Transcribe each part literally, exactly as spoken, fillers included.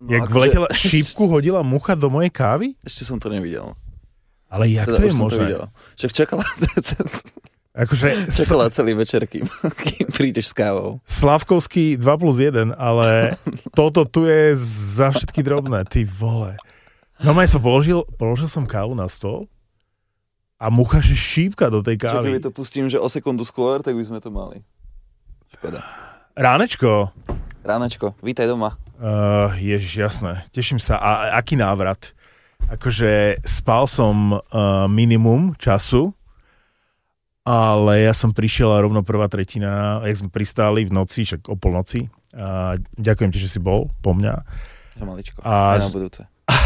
No, Jak akože... vletela, šípku hodila mucha do mojej kávy? Ešte som to nevidel. Ale jak teda to je možné? Však čakala, akože... čakala celý večer, kým, kým prídeš s kávou. Slavkovský dva plus jeden, ale toto tu je za všetky drobné, ty vole. No maj som položil, položil som kávu na stôl a mucha, že šípka do tej kávy. Čo keby to pustím, že o sekundu skôr, tak by sme to mali. Škoda. Ránečko. Ránečko, vítaj doma. Uh, ježiš, jasné, teším sa. A aký návrat? Akože spal som uh, minimum času, ale ja som prišiel a rovno prvá tretina, jak sme pristáli v noci, však o polnoci. A ďakujem ti, že si bol po mňa. Že maličko, a, aj na budúce.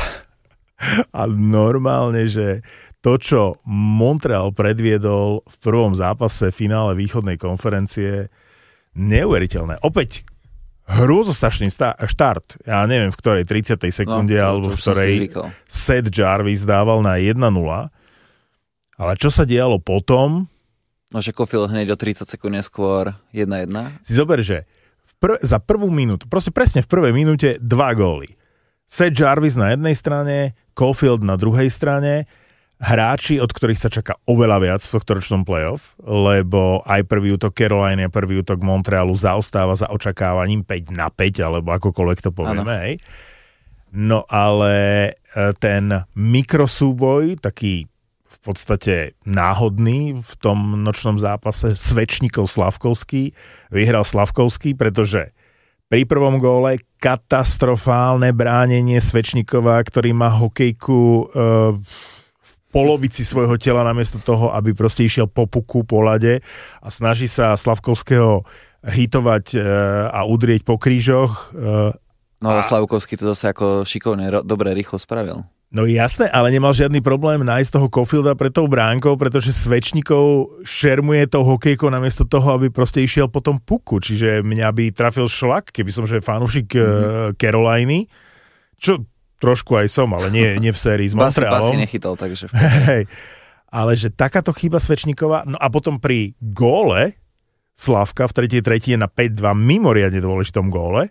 A normálne, že to, čo Montreal predviedol v prvom zápase finále východnej konferencie, neuveriteľné. Opäť hrôzostrašný štart. Ja neviem, v ktorej tridsiatej sekunde, no, to, alebo v ktorej Seth Jarvis dával na jedna nula. Ale čo sa dialo potom? No, že Cofield hneď o tridsať sekúnd neskôr jedna jedna. Si zober, že v prv, za prvú minútu, proste presne v prvej minúte dva góly. Seth Jarvis na jednej strane, Cofield na druhej strane. Hráči, od ktorých sa čaká oveľa viac v tohtoročnom playoff, lebo aj prvý útok Caroliny a prvý útok Montrealu zaostáva za očakávaním päť na päť, alebo akokoľvek to povieme. Hej. No ale ten mikrosúboj, taký v podstate náhodný v tom nočnom zápase Svečníkov Slavkovský, vyhral Slavkovský, pretože pri prvom góle katastrofálne bránenie Svečníkova, ktorý má hokejku e, polovici svojho tela namiesto toho, aby proste išiel po puku, po lade a snaží sa Slavkovského hitovať e, a udrieť po krížoch. E, no ale a... Slavkovský to zase ako šikovne, ro- dobre, rýchlo spravil. No jasné, ale nemal žiadny problém nájsť toho Cofielda pred tou bránkou, pretože Svečníkov šermuje tou hokejkou namiesto toho, aby proste išiel po tom puku. Čiže mňa by trafil šlak, keby som že fanúšik mm-hmm. Caroliny, čo trošku aj som, ale nie, nie v sérii s Montrealom. Basi, basi nechytal, takže... Hej, ale že takáto chyba Svečníkova, no a potom pri góle Slavka v tretej tretine na päť dva, mimoriadne dôležitom góle,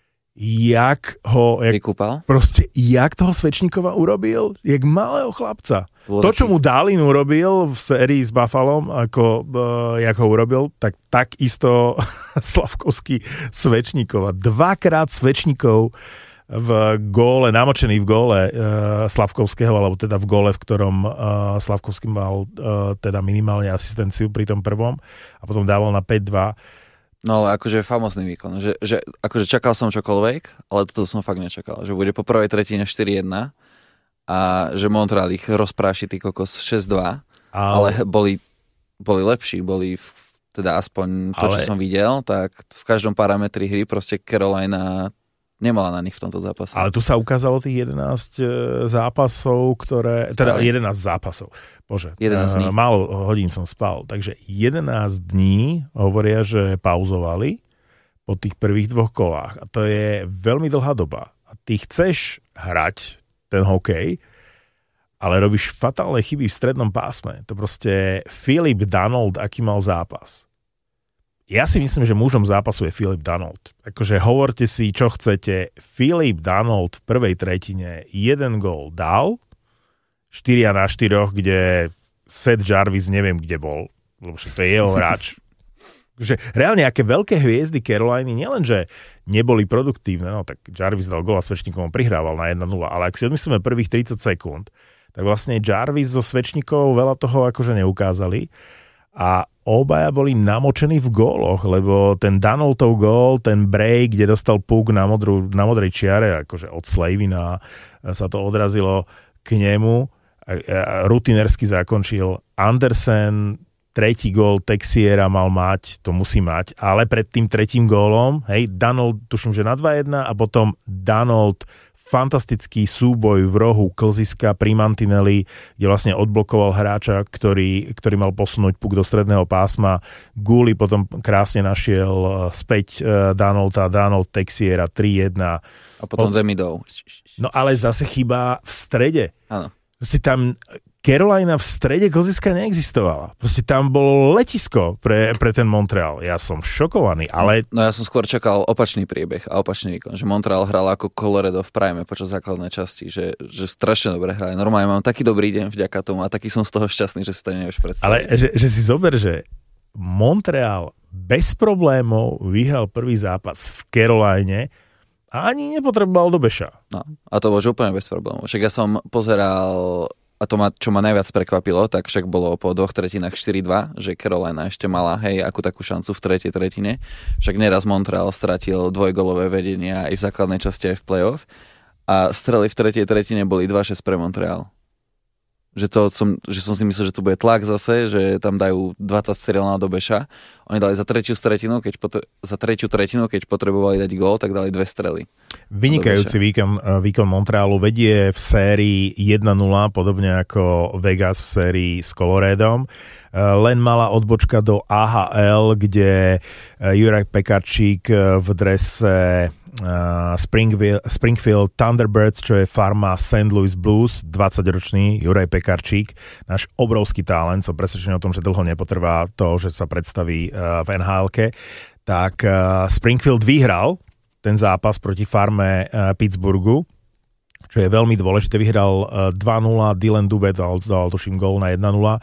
jak ho... Jak, vykúpal? Proste, jak toho Svečníkova urobil, jak malého chlapca. Dôležitý. To, čo mu Dálin urobil v sérii s Buffalom, ako uh, jak ho urobil, tak takisto Slavkovský Svečníkova. Dvakrát Svečníkov v góle, namočený v góle uh, Slavkovského, alebo teda v góle, v ktorom uh, Slavkovský mal uh, teda minimálne asistenciu pri tom prvom a potom dával na päť dva. No ale akože famózny výkon, že, že akože čakal som čokoľvek, ale toto som fakt nečakal, že bude po prvej tretine štyri jedna a že Montreal ich rozpráši ty kokos šesť dva, ale, ale boli, boli lepší, boli v, teda aspoň to, ale... čo som videl, tak v každom parametri hry proste Carolina nemala na nich v tomto zápase. Ale tu sa ukázalo tých jedenásť zápasov, ktoré... Teda jedenásť zápasov. Bože, jedenásť dní. Málo hodín som spal. Takže jedenásť dní hovoria, že pauzovali po tých prvých dvoch kolách. A to je veľmi dlhá doba. A ty chceš hrať ten hokej, ale robíš fatálne chyby v strednom pásme. To proste Philip Danault, aký mal zápas. Ja si myslím, že mužom zápasu je Philip Danault. Akože hovorte si, čo chcete. Philip Danault v prvej tretine jeden gól dal, štyri na štyri, kde Seth Jarvis neviem, kde bol, lebo to je jeho hráč. Že reálne, aké veľké hviezdy Caroliny, nielenže neboli produktívne, no tak Jarvis dal gól a Svečníkovom prihrával na jedna nula, ale ak si odmyslíme prvých tridsať sekúnd, tak vlastne Jarvis so Svečníkov veľa toho akože neukázali a obaja boli namočení v góloch, lebo ten Danaultov gól, ten break, kde dostal puk na, modrú, na modrej čiare, akože od Slavina sa to odrazilo k nemu, rutinersky zakončil Andersen, tretí gól Texiera mal mať, to musí mať, ale pred tým tretím gólom, hej, Danault, tuším, že na dva jedna a potom Danault fantastický súboj v rohu klziska pri mantineli, kde vlastne odblokoval hráča, ktorý, ktorý mal posunúť puk do stredného pásma. Guli potom krásne našiel späť Danaulta, Danault Texiera tri jedna. A potom Od... Demidov. No ale zase chyba v strede. Áno. Si tam Carolina v strede klziska neexistovala. Proste tam bolo letisko pre, pre ten Montreal. Ja som šokovaný, ale... No ja som skôr čakal opačný priebeh a opačný výkon, že Montreal hral ako Colorado v prime počas základnej časti, že, že strašne dobre hrali. Normálne mám taký dobrý deň vďaka tomu a taký som z toho šťastný, že si to nevieš predstaviť. Ale že, že si zober, že Montreal bez problémov vyhral prvý zápas v Caroline a ani nepotreboval do beša. No, a to bolo úplne bez problémov. Však ja som pozeral... A to, ma, čo ma najviac prekvapilo, tak však bolo po dvoch tretinách štyri dva, že Carolina ešte mala, hej, akú takú šancu v tretej tretine. Však neraz Montreal stratil dvojgolové vedenia aj v základnej časti, aj v playoff. A strely v tretej tretine boli dva šesť pre Montreal. Že, to som, že som si myslel, že tu bude tlak zase, že tam dajú dvadsať strelná do beša. Oni dali za tretiu tretinu, keď potre- za tretiu tretinu, keď potrebovali dať gól, tak dali dve strely. Vynikajúci výkon, výkon Montrealu, vedie v sérii jedna nula, podobne ako Vegas v sérii s Coloradom. Len mala odbočka do á há el, kde Juraj Pekarčík v drese Springfield, Springfield Thunderbirds, čo je farma Saint Louis Blues, dvadsaťročný Juraj Pekarčík, náš obrovský talent, som presvedčený o tom, že dlho nepotrvá to, že sa predstaví v en há elke, tak Springfield vyhral ten zápas proti farme Pittsburghu, čo je veľmi dôležité. Vyhral dva nula, Dylan Dubé dal, dal tuším gól na jedna nula,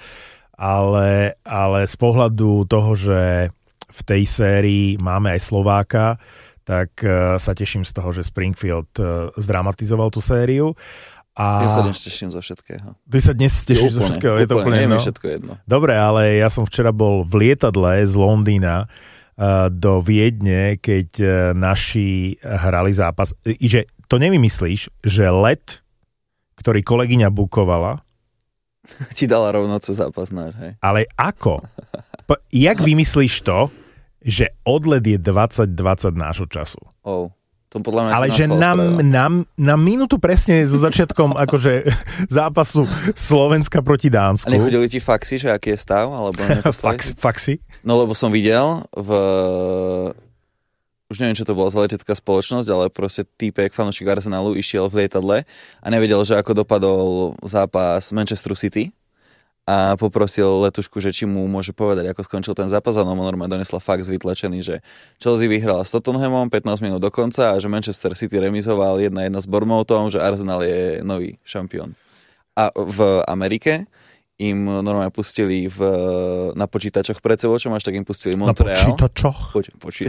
ale, ale z pohľadu toho, že v tej sérii máme aj Slováka, tak uh, sa teším z toho, že Springfield uh, zdramatizoval tú sériu. A... Ja sa dnes teším zo všetkého. Ty sa dnes tešíš zo všetkého? Je to úplne jedno? Všetko jedno. Dobre, ale ja som včera bol v lietadle z Londýna uh, do Viedne, keď uh, naši hrali zápas. I že to nevymyslíš, že let, ktorý kolegyňa bukovala, ti dala rovno cez zápas náš, hej? Ale ako? P- jak vymyslíš to, že odlet je dvadsať dvadsať nášho času? Oh, to podľa mňa... Ale že na, na, na minútu presne so začiatkom akože zápasu Slovenska proti Dánsku. A nechodili ti faxy, že aký je stav? Alebo Fax, faxy? No lebo som videl v... Už neviem, čo to bola za letecká spoločnosť, ale proste týpek, fanúšik Arsenalu, išiel v lietadle a nevedel, že ako dopadol zápas Manchesteru City a poprosil letušku, že či mu môže povedať, ako skončil ten zápas, a no mu normálne donesla fax vytlačený, že Chelsea vyhrala s Tottenhamom pätnásť minút do konca a že Manchester City remizoval jedna jedna s Bournemouthom, že Arsenal je nový šampión. A v Amerike im normálne pustili v, na počítačoch pred sebou, čo máš, tak im pustili Montreal. Na počítačoch? Poč, poči...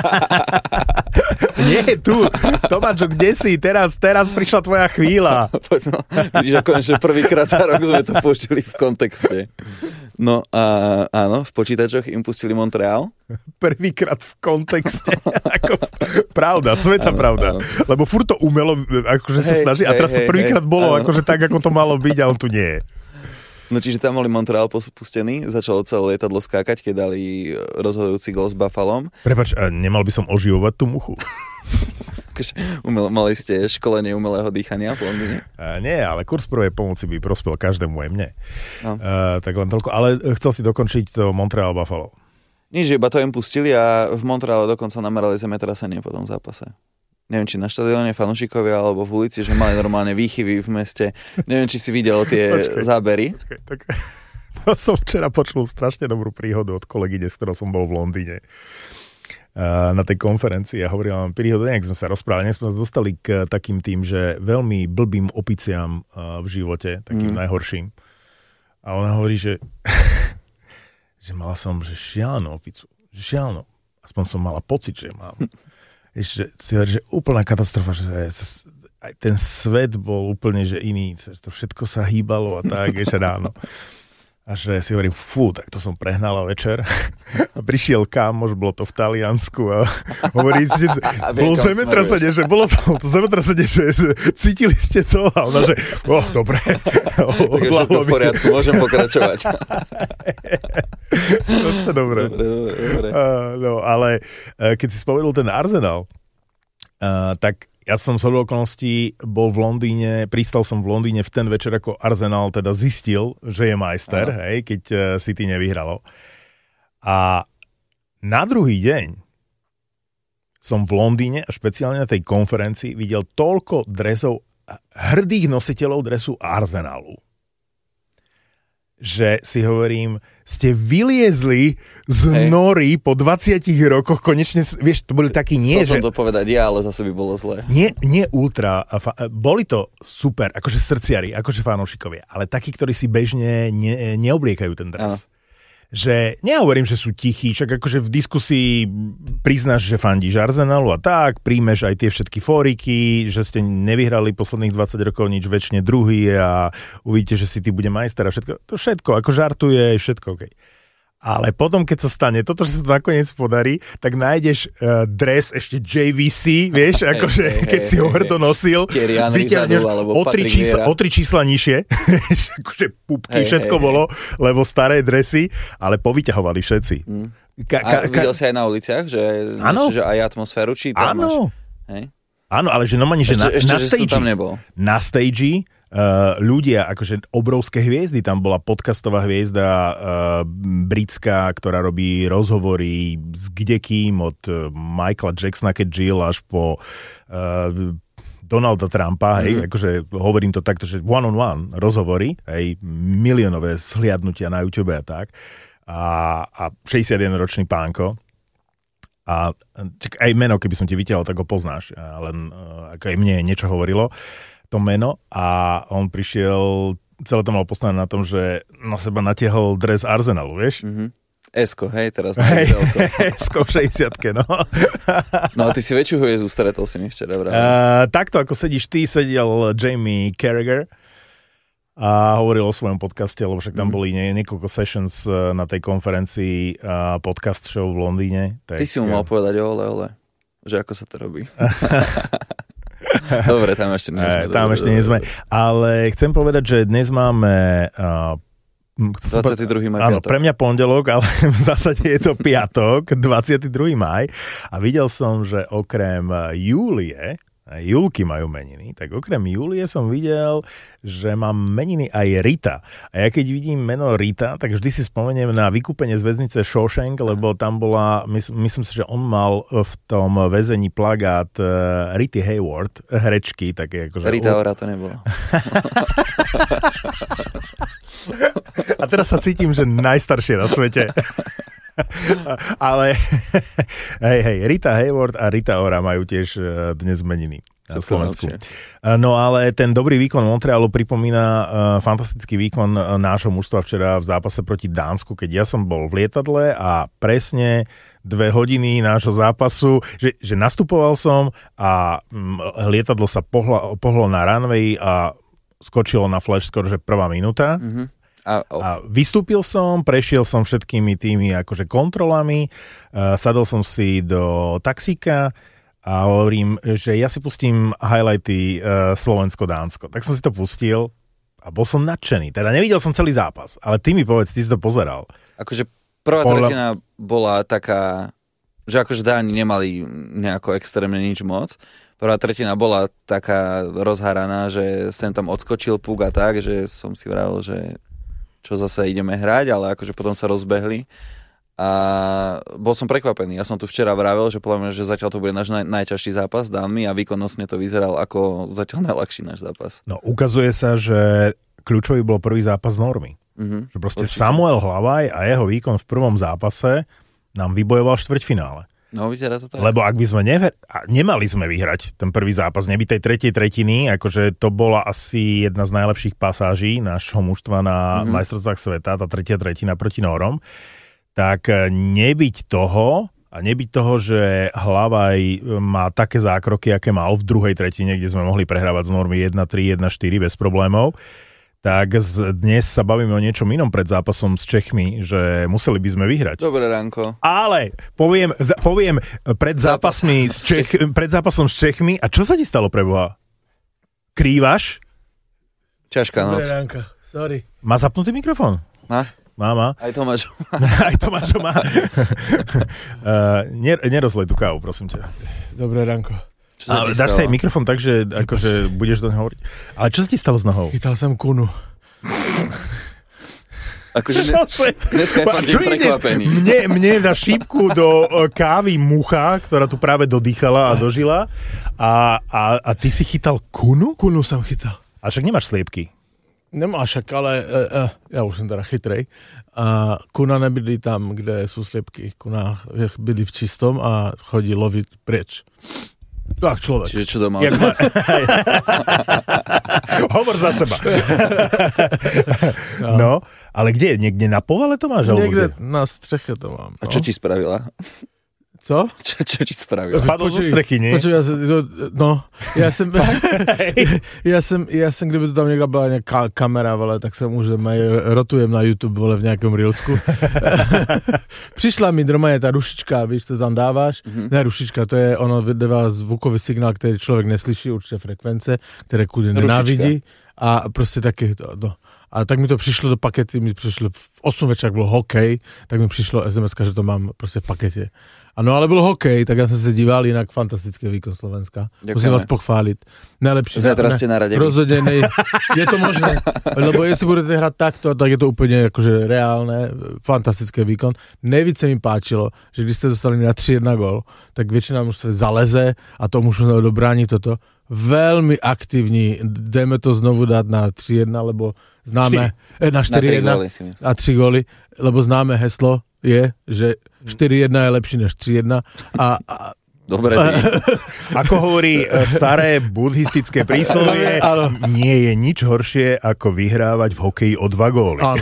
Nie, tu, Tomáčo, kde si? Teraz, teraz prišla tvoja chvíľa. No, vidíš, ako že prvýkrát za rok sme to použili v kontexte. No a áno, v počítačoch im pustili Montreal. Prvýkrát v kontexte. Ako, pravda, sveta áno, pravda. Áno. Lebo furt to umelo, akože sa hej, snaží. A teraz hej, to prvýkrát hej, bolo, áno. Akože tak, ako to malo byť, a on tu nie je. No čiže tam boli Montreal pustený, začalo celé lietadlo skákať, keď dali rozhodujúci gól s Buffalom. Prepáč, nemal by som oživovať tú muchu? Umel, mali ste školenie umelého dýchania v Londýne? Uh, nie, ale kurz prvej pomoci by prospel každému, aj mne. No. Uh, tak len toľko. Ale chcel si dokončiť to Montreal Buffalo. Nič, iba to im pustili a v Montreale dokonca namerali zemetrasenie po tom zápase. Neviem, či na štadióne fanúšikovia alebo v ulici, že mali normálne výchyvy v meste. Neviem, či si videl tie počkej, zábery. Počkej, tak... To som včera počul strašne dobrú príhodu od kolegyne, s ktorou som bol v Londýne. Uh, na tej konferencii a hovorila vám príhodu, nejak sme sa rozprávali, nejak sme sa dostali k takým tým, že veľmi blbým opiciam uh, v živote, takým mm. najhorším. A ona hovorí, že že mala som, že šialnú opicu. Že šialnú. Aspoň som mala pocit, že mám. Ešte si hovorí, že úplná katastrofa, že aj ten svet bol úplne že iný, to všetko sa hýbalo a tak, ešte ráno. A že si hovorím, fú, tak to som prehnala večer. A prišiel kamoš, bolo to v Taliansku a hovorí, že bolo zemetrasenie, že bolo to, to zemetrasenie, že cítili ste to? A ona, že, oh, dobre. Tak je všetko v poriadku, môžem pokračovať. To sa dobre. Dobre, dobre, dobre. Uh, no, ale uh, keď si spomenul ten Arsenal, uh, tak ja som z okolností bol v Londýne, pristal som v Londýne v ten večer, ako Arsenal teda zistil, že je majster, hej, keď uh, City nevyhralo. A na druhý deň som v Londýne a špeciálne na tej konferencii videl toľko dresov, hrdých nositeľov dresu Arsenalu. že si hovorím, ste vyliezli z hey. nory po dvadsiatich rokoch, konečne, vieš, to boli takí nie, Chcel že... som to povedať ja, ale zase by bolo zlé. Nie, nie ultra, fa... boli to super, akože srdciari, akože fanúšikovia, ale takí, ktorí si bežne ne, neobliekajú ten dres. Ano. Že nehovorím, že sú tichí, však akože v diskusii priznáš, že fandíš Arsenalu a tak, príjmeš aj tie všetky fóriky, že ste nevyhrali posledných dvadsať rokov nič, väčšine druhý a uvidíte, že si ty bude majster a všetko, to všetko, ako žartuje, všetko okej. Okay. Ale potom, keď sa stane toto, že sa to nakoniec podarí, tak nájdeš uh, dres ešte J V C, vieš, akože hey, hey, keď hey, si ho hrdo nosil, vyťahneš o, o tri čísla nižšie, akože pupky, hey, všetko hey, bolo, hey. Lebo staré dresy, ale povyťahovali všetci. Mm. Ka, ka, a videl ka... si aj na uliciach, že, že aj atmosféru, či tam máš? Hej? Áno, ale že normálne, že ešte, na, ešte, na stage, tam nebol. na stage Uh, ľudia, akože obrovské hviezdy, tam bola podcastová hviezda uh, britská, ktorá robí rozhovory s kdekým od uh, Michaela Jacksona, keď žil, až po uh, Donalda Trumpa, hej, mm. akože hovorím to takto, že one on one rozhovory, hej, miliónové zhliadnutia na YouTube a tak, a, a šesťdesiatjedenročný pánko. A čak, aj meno, keby som ti vytiahol, tak ho poznáš, len uh, ako aj mne niečo hovorilo to meno a on prišiel, celé to mal postavené na tom, že na seba natiahol dres Arsenalu, vieš? Mm-hmm. Esko, hej, teraz na hej, Esko v šesťdesiatke, no. No a ty si väčšiu hviezdu stretol si mi včera, vrát. Uh, takto, ako sedíš ty, sedel Jamie Carragher a hovoril o svojom podcaste, lebo však tam mm. boli nie, niekoľko sessions na tej konferencii uh, podcast show v Londýne. Tak, ty si mu mal povedať ole, ole, že ako sa to robí. Dobre, tam ešte nie sme. Tam dobre, ešte nie sme. Ale chcem povedať, že dnes máme uh, dvadsiateho druhého mája. Áno, pre mňa pondelok, ale v zásade je to piatok, dvadsiateho druhého mája. A videl som, že okrem Júlie, Julky majú meniny, tak okrem Júlie som videl, že mám meniny aj Rita. A ja keď vidím meno Rita, tak vždy si spomeniem na vykúpenie z väznice Shawshank, lebo tam bola, mys- myslím si, že on mal v tom väzení plagát uh, Rity Hayward, herečky, také akože... Rita Ora to nebolo. A teraz sa cítim, že najstaršie na svete. Ale hej, hej, Rita Hayward a Rita Ora majú tiež dnes meniny na Slovensku. No ale ten dobrý výkon Montrealu pripomína uh, fantastický výkon nášho mužstva včera v zápase proti Dánsku, keď ja som bol v lietadle a presne dve hodiny nášho zápasu, že, že nastupoval som a um, lietadlo sa pohlo, pohlo na runway a skočilo na flash skoro, že prvá minúta. Mm-hmm. A, oh. a vystúpil som, prešiel som všetkými tými akože kontrolami, uh, sadol som si do taxíka a hovorím, že ja si pustím highlighty uh, Slovensko-Dánsko. Tak som si to pustil a bol som nadšený. Teda nevidel som celý zápas, ale ty mi povedz, ty si to pozeral. Akože prvá Podľa... tretina bola taká, že akože Dáni nemali nejako extrémne nič moc. Prvá tretina bola taká rozharaná, že sem tam odskočil puk a tak, že som si vravil, že čo zase ideme hrať, ale akože potom sa rozbehli a bol som prekvapený. Ja som tu včera vravel, že podľa mňa, že zatiaľ to bude náš naj, najťažší zápas s Dánmi a výkonnostne to vyzeral ako zatiaľ najľahší náš zápas. No ukazuje sa, že kľúčový bol prvý zápas Normy. Mm-hmm, že proste určite. Samuel Hlavaj a jeho výkon v prvom zápase nám vybojoval štvrťfinále. No, vyzerá to tak. Lebo ak by sme never... nemali sme vyhrať ten prvý zápas, neby tej tretej tretiny, akože to bola asi jedna z najlepších pasáží nášho mužstva na mm-hmm. majstrovstvách sveta, tá tretia tretina proti Nórom, tak nebyť toho a nebyť toho, že Hlavaj má také zákroky, aké mal v druhej tretine, kde sme mohli prehrávať z Normy jedna tri, jedna štyri bez problémov, tak dnes sa bavíme o niečom inom pred zápasom s Čechmi, že museli by sme vyhrať. Dobré ránko. Ale poviem, poviem pred, zápasmi s Čech, pred zápasom s Čechmi, a čo sa ti stalo pre Boha? Krývaš? Ťažká noc. Dobré ránko, sorry. Má zapnutý mikrofón? Má. Má, má. Aj Tomáš má. Aj Tomáš má. uh, ner- nerozlej tú kávu, prosím ťa. Dobré ránko. Ale dáš sa aj mikrofón tak, že akože budeš do neho hovoriť. Ale čo sa ti stalo s nohou? Chytal som kunu. Akože dneska je fakt prekvapený. Mne, mne dá šípku do kávy mucha, ktorá tu práve dodýchala a dožila. A, a, a ty si chytal kunu? Kunu som chytal. A však nemáš sliepky. Nemáš, ale uh, uh, já už jsem teda chytrej. A kuna nebydlí tam, kde jsou slipky. Kuna bydlí v čistom a chodí lovit pryč. Tak človek. Čiže čo doma? Ma... Hovor za seba. no. no, ale kde? Niekde na povale to máš? Niekde na streche to mám. No. A čo ti spravila? Co? Čo, čo ti spravila? Spadol zo strechy, nie? Počuj, ja som, no, ja som, ja som, ja som, kdyby to tam niekde byla nejaká kamera, vole, tak som už aj rotujem na YouTube, vole, v nejakom reelsku. Přišla mi normálne tá rušička, víš, to tam dáváš. Mm-hmm. Ne, rušička, to je, ono vydává zvukový signál, ktorý človek neslyší, určite frekvence, ktoré kudy nenávidí. A prostě taky to, no. A tak mi to přišlo do pakety, mi přišlo v osm večer, bylo hokej, tak mi přišlo es em eska, že to mám prostě v paketě. Ano, ale byl hokej, tak já jsem se díval, jinak fantastický výkon Slovenska. Ďakujeme. Musím vás pochválit. Nejlepší. Zajtra ste na rade. Rozhodně nej. Je to možné, lebo jestli budete hrát takto, tak je to úplně jakože reálné, fantastický výkon. Nejvíce mi páčilo, že když jste dostali na tři jedna gól, tak většina mužstv zaleze a to možno dobrání toto. Veľmi aktivní, dejme to znovu dát na tři jedna, lebo známe, eh, na štyri jedna a tři góly, lebo známe heslo je, že štyri jedna je lepší než tři jedna a, a dobre. Ako hovorí staré buddhistické príslovie, nie je nič horšie ako vyhrávať v hokeji o dva góly. Áno.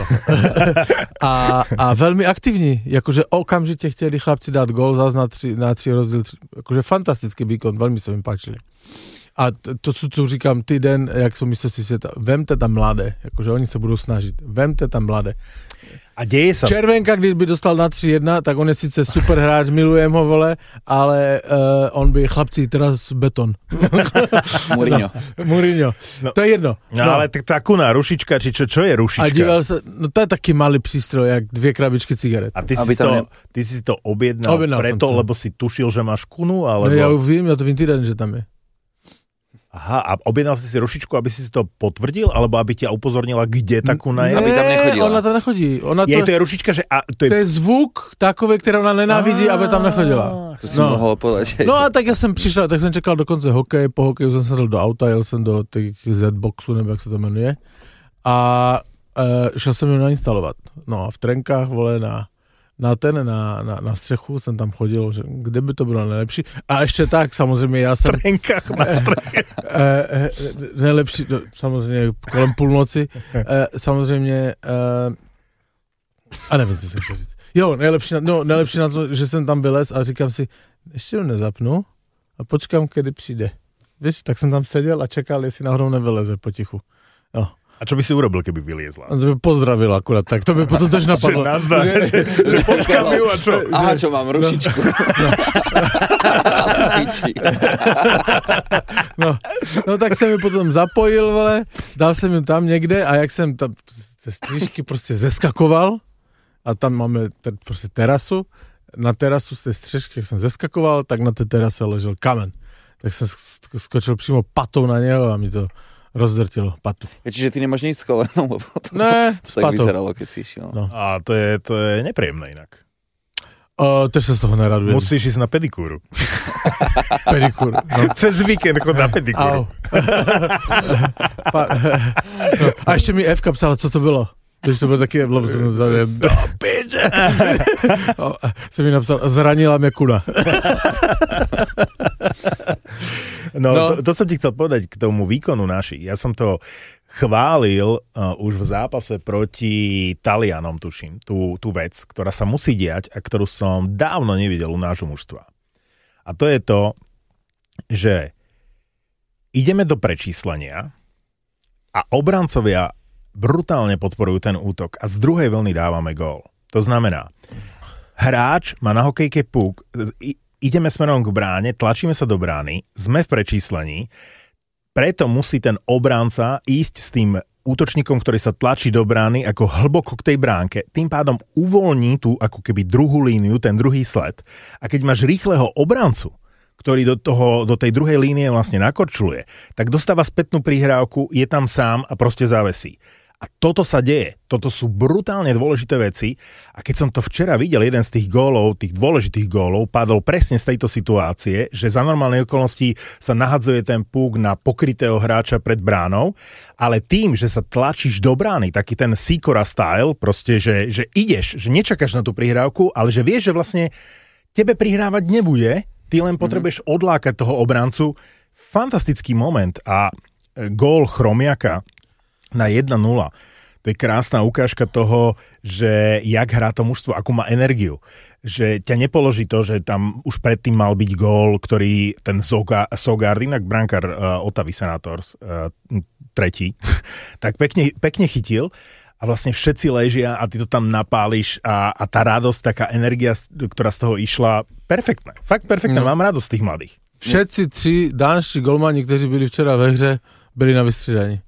A, a veľmi aktivní, akože okamžite chteli chlapci dát gól, zás na tři, na tři rozdiel, akože fantastický výkon, veľmi sa mi páčili. A to, co tu říkám, týden, jak jsou mistrovství světa, vemte tam mladé, jakože oni se budou snažit, vemte tam mladé. A deje sa... Červenka, když by dostal na tři jedna, tak on je sice super hráč, milujem ho, vole, ale uh, on by, chlapci, teraz beton. Mourinho. No, Mourinho. No, to je jedno. No, no. Ale tak tá kuná rušička, či čo, čo je rušička? A díval sa, no to je taký malý prístroj, jak dvě krabičky cigaret. A ty si, to, ne... ty si to objednal, objednal preto, lebo si tušil, že máš kunu, alebo... No ja ju vím, ja to vím týden, že tam je. Aha, a objednal si si rušičku, aby si si to potvrdil, alebo aby ťa upozornila, kde tá kuna je? Ne, aby tam nechodila. Ona tam nechodí. Ona je, to, to je rušička, že... A, to, je... to je zvuk takový, ktorý ona nenávidí, ah, aby tam nechodila. To si no. mohol povedať. No a tak ja som prišiel, tak som čekal do konce hokej, po hokeju som sa dal do auta, jel som do tých Z-boxu, nebo jak sa to menuje. A e, šel som ju nainstalovať. No a v trenkách, vole, na... na ten, na, na, na střechu jsem tam chodil, že kde by to bylo nejlepší. A ještě tak, samozřejmě já jsem... V trenkách na střeche. eh, nejlepší, no, samozřejmě kolem půlnoci. Eh, samozřejmě... Eh, a nevím, co jsem chtěl říct. Jo, nejlepší na, no, nejlepší na to, že jsem tam vylez a říkám si, ještě ho nezapnu a počkám, kdy přijde. Víš, tak jsem tam seděl a čekal, jestli náhodou nevyleze potichu. Jo. A čo by si urobil, keby vyliezla? Pozdravil akurát, tak to by potom tež napadlo. Že nazdá, že, že, že počkám ju a čo? Aha, čo mám, rušičku. Asi piči. No, no tak jsem ju potom zapojil, vole, dal jsem ju tam někde a jak jsem tam ze střížky prostě zeskakoval a tam máme te, prostě terasu, na terasu z té střežky, jak jsem zeskakoval, tak na té terase ležel kamen. Tak jsem skočil přímo patou na něho a mi to rozdrtilo patu. Ja, čiže ty nemáš nič s kolenom, lebo to, ne, to tak vyzeralo, keď si išiel. No. A to je, to je nepríjemné inak. Uh, tež sa z toho neradujem. Musíš ísť na pedikúru. Pedikúru. No. Cez víkend chod na pedikúru. pa, no. A ešte mi Evka psala, co to bylo. Když to bylo taky, lebo som zaviem, do piče. No, som mi napsal, zranila mňa kuna. No, no. To, to som ti chcel povedať k tomu výkonu naši. Ja som to chválil uh, už v zápase proti Talianom, tuším, tú, tú vec, ktorá sa musí diať a ktorú som dávno nevidel u nášho mužstva. A to je to, že ideme do prečíslenia a obrancovia brutálne podporujú ten útok a z druhej vlny dávame gól. To znamená, hráč má na hokejke puk, ideme smerom k bráne, tlačíme sa do brány, sme v prečíslení, preto musí ten obranca ísť s tým útočníkom, ktorý sa tlačí do brány ako hlboko k tej bránke, tým pádom uvoľní tú ako keby druhú líniu, ten druhý sled. A keď máš rýchleho obrancu, ktorý do, toho, do tej druhej línie vlastne nakorčuluje, tak dostáva spätnú prihrávku, je tam sám a proste zavesí. A toto sa deje. Toto sú brutálne dôležité veci. A keď som to včera videl, jeden z tých gólov, tých dôležitých gólov, padol presne z tejto situácie, že za normálnej okolnosti sa nahadzuje ten puk na pokrytého hráča pred bránou, ale tým, že sa tlačíš do brány, taký ten Sikora style, proste, že, že ideš, že nečakáš na tú prihrávku, ale že vieš, že vlastne tebe prihrávať nebude, ty len potrebuješ mm-hmm. odlákať toho obrancu. Fantastický moment a gól Chromiaka na jedna nula. To je krásna ukážka toho, že jak hrá to mužstvo, akú má energiu. Že ťa nepoloží to, že tam už predtým mal byť gól, ktorý ten Sogard, inak brankár uh, Ottawy Senators, uh, tretí, tak pekne, pekne chytil a vlastne všetci ležia a ty to tam napáliš a, a tá radosť, taká energia, ktorá z toho išla, perfektné. Fakt perfektné, no. Mám radosť z tých mladých. Všetci tři dánští golmani, kteří byli včera ve hře, byli na vystřídání.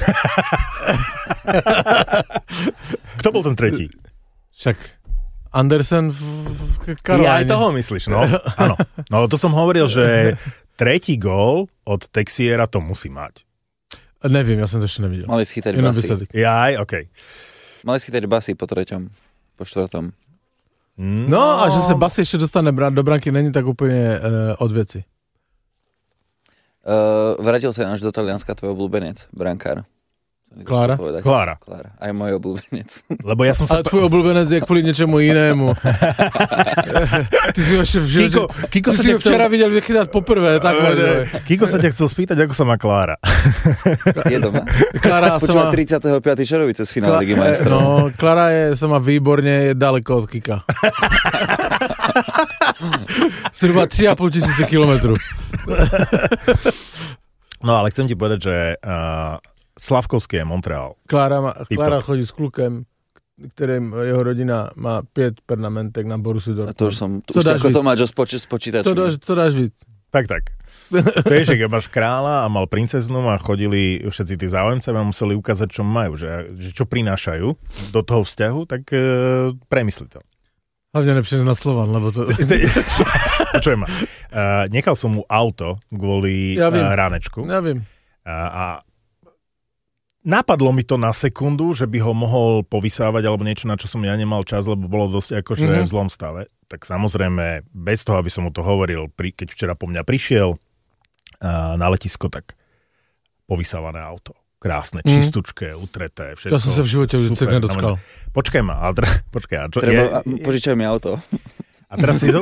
Kto bol ten tretí? Však Andersen v, v Karolíne. Ja aj toho myslíš, no. Áno. No to som hovoril, že tretí gól od Texiera to musí mať. Neviem, ja som to ešte nevidel. Mali schytať basy. Jaj, okej. Okay. Mali schytať basy po treťom, po štvrtom. No, no a že sa basy ešte dostane do branky, není tak úplne uh, od veci. Uh, vrátil sa až do Talianska tvoj obľúbenec, brankár. Klára? Klára. Klára. Aj môj obľúbenec. Lebo ja som sa... Ale tvoj obľúbenec je kvôli niečomu inému. Ty si ho ešte v Kiko, Kiko ty sa si ho chcel... včera videl vychytať poprvé. Tak Kiko sa ťa chcel spýtať, ako sa má Klára. Je doma. Klára sa má... tridsiateho piateho červice z finále Ligy majstrov. No, Klára je, sa má výborne, je daleko od Kika. Zhruba tri a pol tisíce kilometrov. No ale chcem ti povedať, že uh, Slavkovský je Montreal. Klára, má, Klára chodí s klukem, ktorým jeho rodina má päť pernamentek na Borussiu Dortmund. A to už som, to už ako to máš spoč, s počítačmi. To dáš, to dáš víc. Tak, tak. To je, že keď máš kráľa a mal princeznu a chodili všetci tí záujemci a museli ukázať, čo majú, že, že čo prinášajú do toho vzťahu, tak uh, premysli to. Hlavne nepřijde na Slovan, lebo to... Počujem ma. Uh, nechal som mu auto kvôli ja uh, ránečku. Ja viem. Uh, a napadlo mi to na sekundu, že by ho mohol povysávať alebo niečo, na čo som ja nemal čas, lebo bolo dosť akože mm-hmm. v zlom stave. Tak samozrejme, bez toho, aby som mu to hovoril, pri, keď včera po mňa prišiel uh, na letisko, tak povysávané auto. Krásne, čistúčké, utreté, všetko. To som sa v živote už tak nedočkal. Počkaj ma, ale teda, počkaj. A čo, Treba, je, požičaj mi auto. A teraz si...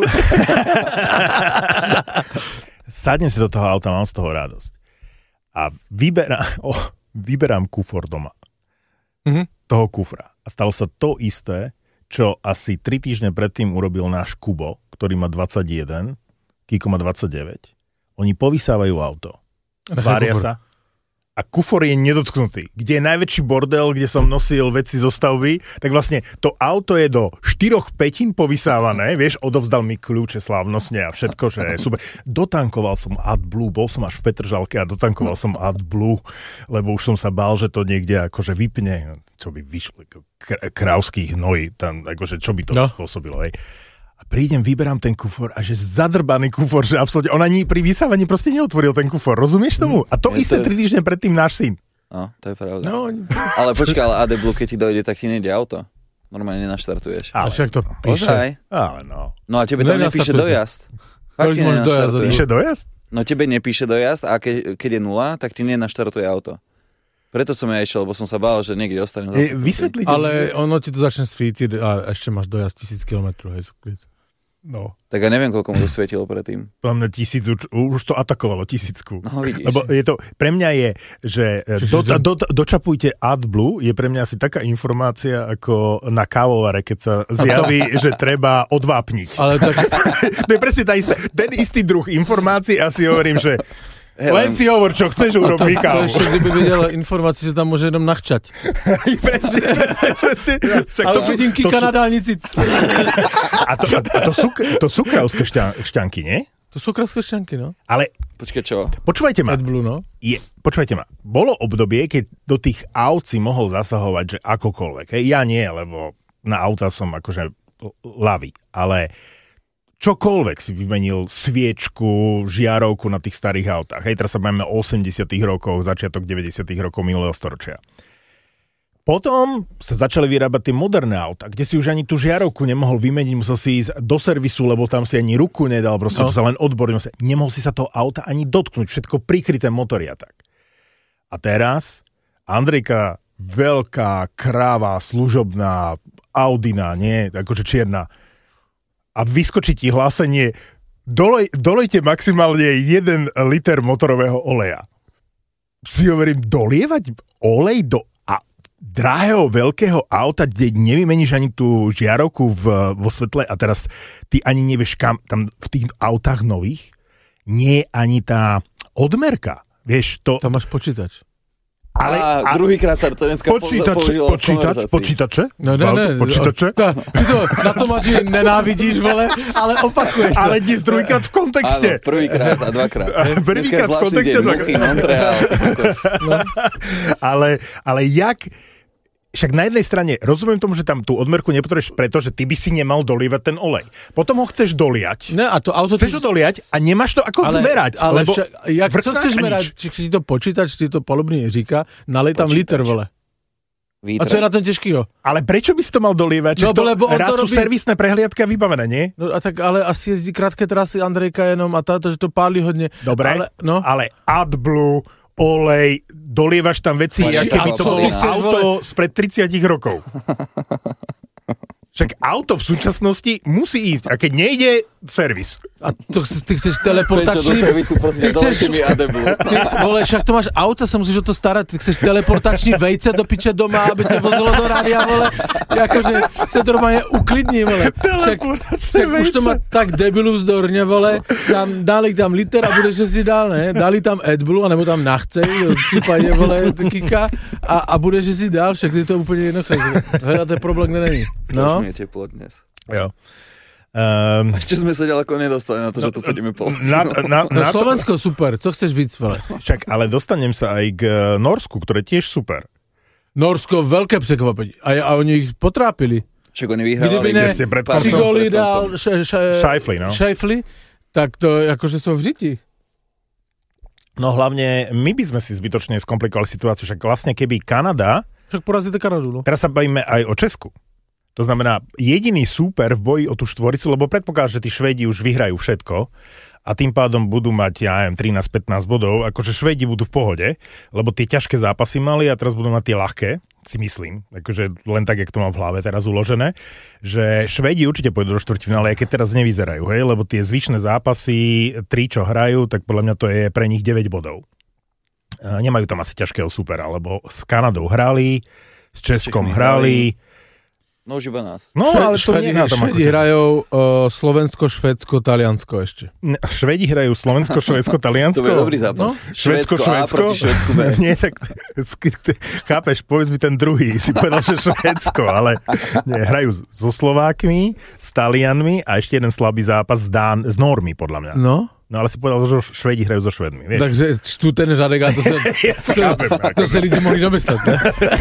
Sadnem si do toho auta, mám z toho radosť. A vyberám, oh, vyberám kufor doma. Mm-hmm. Toho kufra. A stalo sa to isté, čo asi tri týždne predtým urobil náš Kubo, ktorý má dvadsaťjeden, Kiko má dvadsaťdeväť. Oni povysávajú auto. Vária sa. A kufor je nedotknutý. Kde je najväčší bordel, kde som nosil veci zo stavby, tak vlastne to auto je do štyroch pätín povysávané, vieš, odovzdal mi kľúče slávnostne a všetko, že je super. Dotankoval som AdBlue, bol som až v Petržalke a dotankoval som AdBlue, lebo už som sa bál, že to niekde akože vypne, čo by vyšlo, krávský hnoj, tam, akože čo by to no. spôsobilo, hej. Prídem, vyberám ten kufor a že zadrbaný kufor, že absolútne, on ani pri vysávaní proste neotvoril ten kufor, rozumieš tomu? A to je isté to... tri týždne predtým náš syn. No, to je pravda. No, ale počkaj, ale AdBlue, keď ti dojde, tak ti nejde auto. Normálne nenaštartuješ. Ale však to píše. Ozaj. Ale no. No a tebe tam nepíše dojazd. Fakt ti nenaštartuje. Píše dojazd? No tebe nepíše dojazd a keď, keď je nula, tak ti nenaštartuje auto. Preto som ja išiel, lebo som sa bál, že niekde ostanem zase. Vysvetlite. Ale ono ti to začne svítiť a ešte máš dojazd tisíc kilometrov. No. Tak ja neviem, koľko mu to svietilo predtým. Podľa mňa tisíc, už, už to atakovalo tisícku. No vidíš. Lebo je to, pre mňa je, že do, do, dočapujte AdBlue, je pre mňa asi taká informácia ako na kávovare, keď sa zjaví, že treba odvápniť. Ale tak... to je presne tá istá, ten istý druh informácií a si hovorím, že len si hovor, čo chceš urobiť kávu. To ešte, kdyby videla informáciu, že tam môže jenom nachčať. presne, presne, presne. Však ale to vidím Kika na dálnici. A to, a to, sú, to sú kravské šťan, šťanky, nie? To sú kravské šťanky, no. Ale... Počkaj, čo? Počúvajte ma. AdBlue, no. Je, počúvajte ma. Bolo obdobie, keď do tých aut si mohol zasahovať, že akokoľvek. Hej? Ja nie, lebo na auta som akože ľavý. Ale... čokoľvek si vymenil sviečku, žiarovku na tých starých autách. Hej, teraz sa bavíme o osemdesiatych rokoch, začiatok deväťdesiatych rokov minulého storočia. Potom sa začali vyrábať tie moderné auta, kde si už ani tú žiarovku nemohol vymeniť, musel si ísť do servisu, lebo tam si ani ruku nedal, proste no. to sa len odborne, nemohol si sa toho auta ani dotknúť, všetko prikryté motory a tak. A teraz Andrejka, veľká, kráva, služobná, Audina, nie, akože čierna, a vyskočí ti hlásenie, dolej, dolejte maximálne jeden liter motorového oleja. Si hovorím, dolievať olej do drahého veľkého auta, kde nevymeníš ani tú žiarovku v, vo svetle a teraz ty ani nevieš kam, tam v tých autách nových nie je ani tá odmerka. Vieš, to... Tam máš počítač. Ale, a, a druhýkrát sa to dneska počítače, použilo počítač, počítače? No ne, ne. Počítače? Ta, ty to na tomáči nenávidíš, vole, ale opakuješ to. Ale dnes druhýkrát v kontexte. Áno, prvýkrát a dvakrát. Prvýkrát v kontexte. Muchy, Montreal. No. Ale, ale jak... Však na jednej strane rozumiem tomu, že tam tú odmerku nepotrebuješ preto, že ty by si nemal dolievať ten olej. Potom ho chceš doliať. Ne, a to auto chceš ho doliať a nemáš to ako ale, zmerať. Ale lebo však, jak, co chceš zmerať? Či ti to počítač, ti to polubný říká, nalej tam liter, vole. Vítre. A co je na tom ťažkýho? Ale prečo by si to mal dolievať? No, to, lebo on raz to sú robí... servisné prehliadky vybavené, nie? No a tak ale asi jezdí krátke trasy Andrejka jenom a táto, že to páli hodne. Dobre, ale, no. ale AdBlue, olej, dolievaš tam veci, Či aké by to bolo auto vole... spred tridsať rokov. Však auto v súčasnosti musí ísť a keď nejde, servis. A to, ty chceš teleportačný... Prečo do servisu, prosím, ty chceš... mi AdBlue. Ty, vole, však to máš auta, sa musíš o to starať. Ty chceš teleportačný vejce do piče doma, aby ťa vozilo do rádia, vole. Akože sa to normálne uklidní, vole. Však, však už to má tak debilu vzdorne, vole. Tam, dali tam liter a budeš si dál, ne? Dali tam AdBlue, anebo tam nachcej, v prípade, vole, kika a, a budeš si dál, však je to úplne jednoduché. Hľadáte problém, kde není. No? Je teplo dnes. Jo. Um, Ešte sme sa ďaleko nedostali na to, no, že to sedíme pol. Na, na, no, na Slovensko to... super, co chceš víc, vole? Však, ale dostanem sa aj k Norsku, ktoré tiež super. Norsko, veľké překvapenie. A, a oni ich potrápili. Však oni vyhrávali. Kdyby ne Sigoli dal Šajfli, no. Šajfli, tak to akože sú v žiti. No hlavne my by sme si zbytočne skomplikovali situáciu, však vlastne keby Kanada... Však porazíte Kanadu, no. Teraz sa bavíme aj o Česku. To znamená, jediný súper v boji o tú štvoricu, lebo predpokladám, že tí Švédi už vyhrajú všetko a tým pádom budú mať, ja neviem, trinásť pätnásť bodov, akože Švédi budú v pohode, lebo tie ťažké zápasy mali a teraz budú mať tie ľahké, si myslím, akože len tak, jak to mám v hlave teraz uložené, že Švédi určite pôjdu do štvrťfinále, aj keď teraz nevyzerajú, hej, lebo tie zvyšné zápasy, tri, čo hrajú, tak podľa mňa to je pre nich deväť bodov. Nemajú tam asi ťažkého supera, lebo s Kanadou hrali, s Českom hrali, no už iba nás. No, ale to Švedi, nie je Švedi hrajú uh, Slovensko, Švédsko, Taliansko ešte. Švedi hrajú Slovensko, Švédsko, Taliansko. To je dobrý zápas. No? Švédsko, Švédsko. A proti Švédsku B. Nie, tak chápeš, povedz mi ten druhý. Si povedal, že Švédsko, ale nie, hrajú so Slovákmi, s Talianmi a ešte jeden slabý zápas s, Dán, s Normí, podľa mňa. No? No ale si povedal, že Švédi hrajú so Švédmi, vieš? Takže tu ten řadek, a to sa, ja to, chápem, to sa lidi mohli domestať, ne?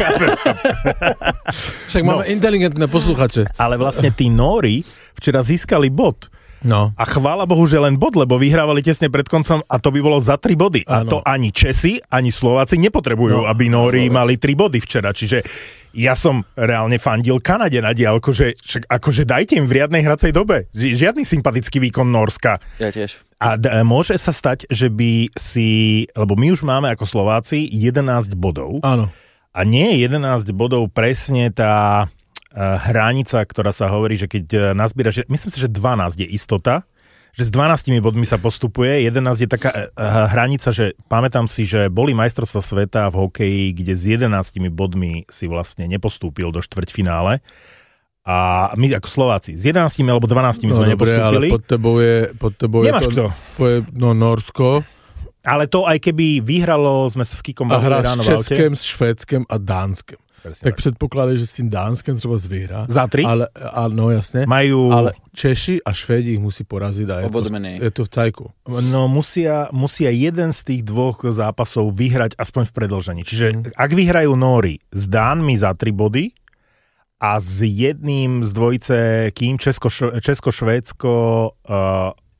Však máme no. inteligentné posluchače. Ale vlastne tí Nóri včera získali bod. No. A chvála Bohu, že len bod, lebo vyhrávali tesne pred koncom a to by bolo za tri body. A ano. to ani Česi, ani Slováci nepotrebujú, no, aby Nóri no, mali tri body včera. Čiže ja som reálne fandil Kanade na diaľku, že však akože dajte im v riadnej hracej dobe. Žiadny sympatický výkon Norska. Ja tiež. A d- môže sa stať, že by si, lebo my už máme ako Slováci jedenásť bodov. Áno. A nie je jedenásť bodov presne tá hranica, ktorá sa hovorí, že keď nazbieraš, myslím si, že dvanásť je istota, že s dvanástimi bodmi sa postupuje, jedenásť je taká hranica, že pamätám si, že boli majstrovstvá sveta v hokeji, kde s jedenástimi bodmi si vlastne nepostúpil do štvrťfinále a my ako Slováci s jedenástimi alebo dvanástimi no, sme dobre, nepostúpili. Ale pod tebou je, pod tebou Nemáš je to, je, no Norsko. Ale to aj keby vyhralo, sme sa s Kikom a hrá ráno s Českem, s Švédskem a Dánskem. Presne tak, tak predpokladajú, že s tým Dánskem treba zvyhrá. Za tri? Ale, ale, no jasne. Majú... Ale Češi a Švédi ich musí poraziť a je to, je to v cajku. No musia, musia jeden z tých dvoch zápasov vyhrať aspoň v predĺžení. Čiže mm. ak vyhrajú Nóri s Dánmi za tri body a s jedným z dvojice kým Česko, Česko Švédsko uh,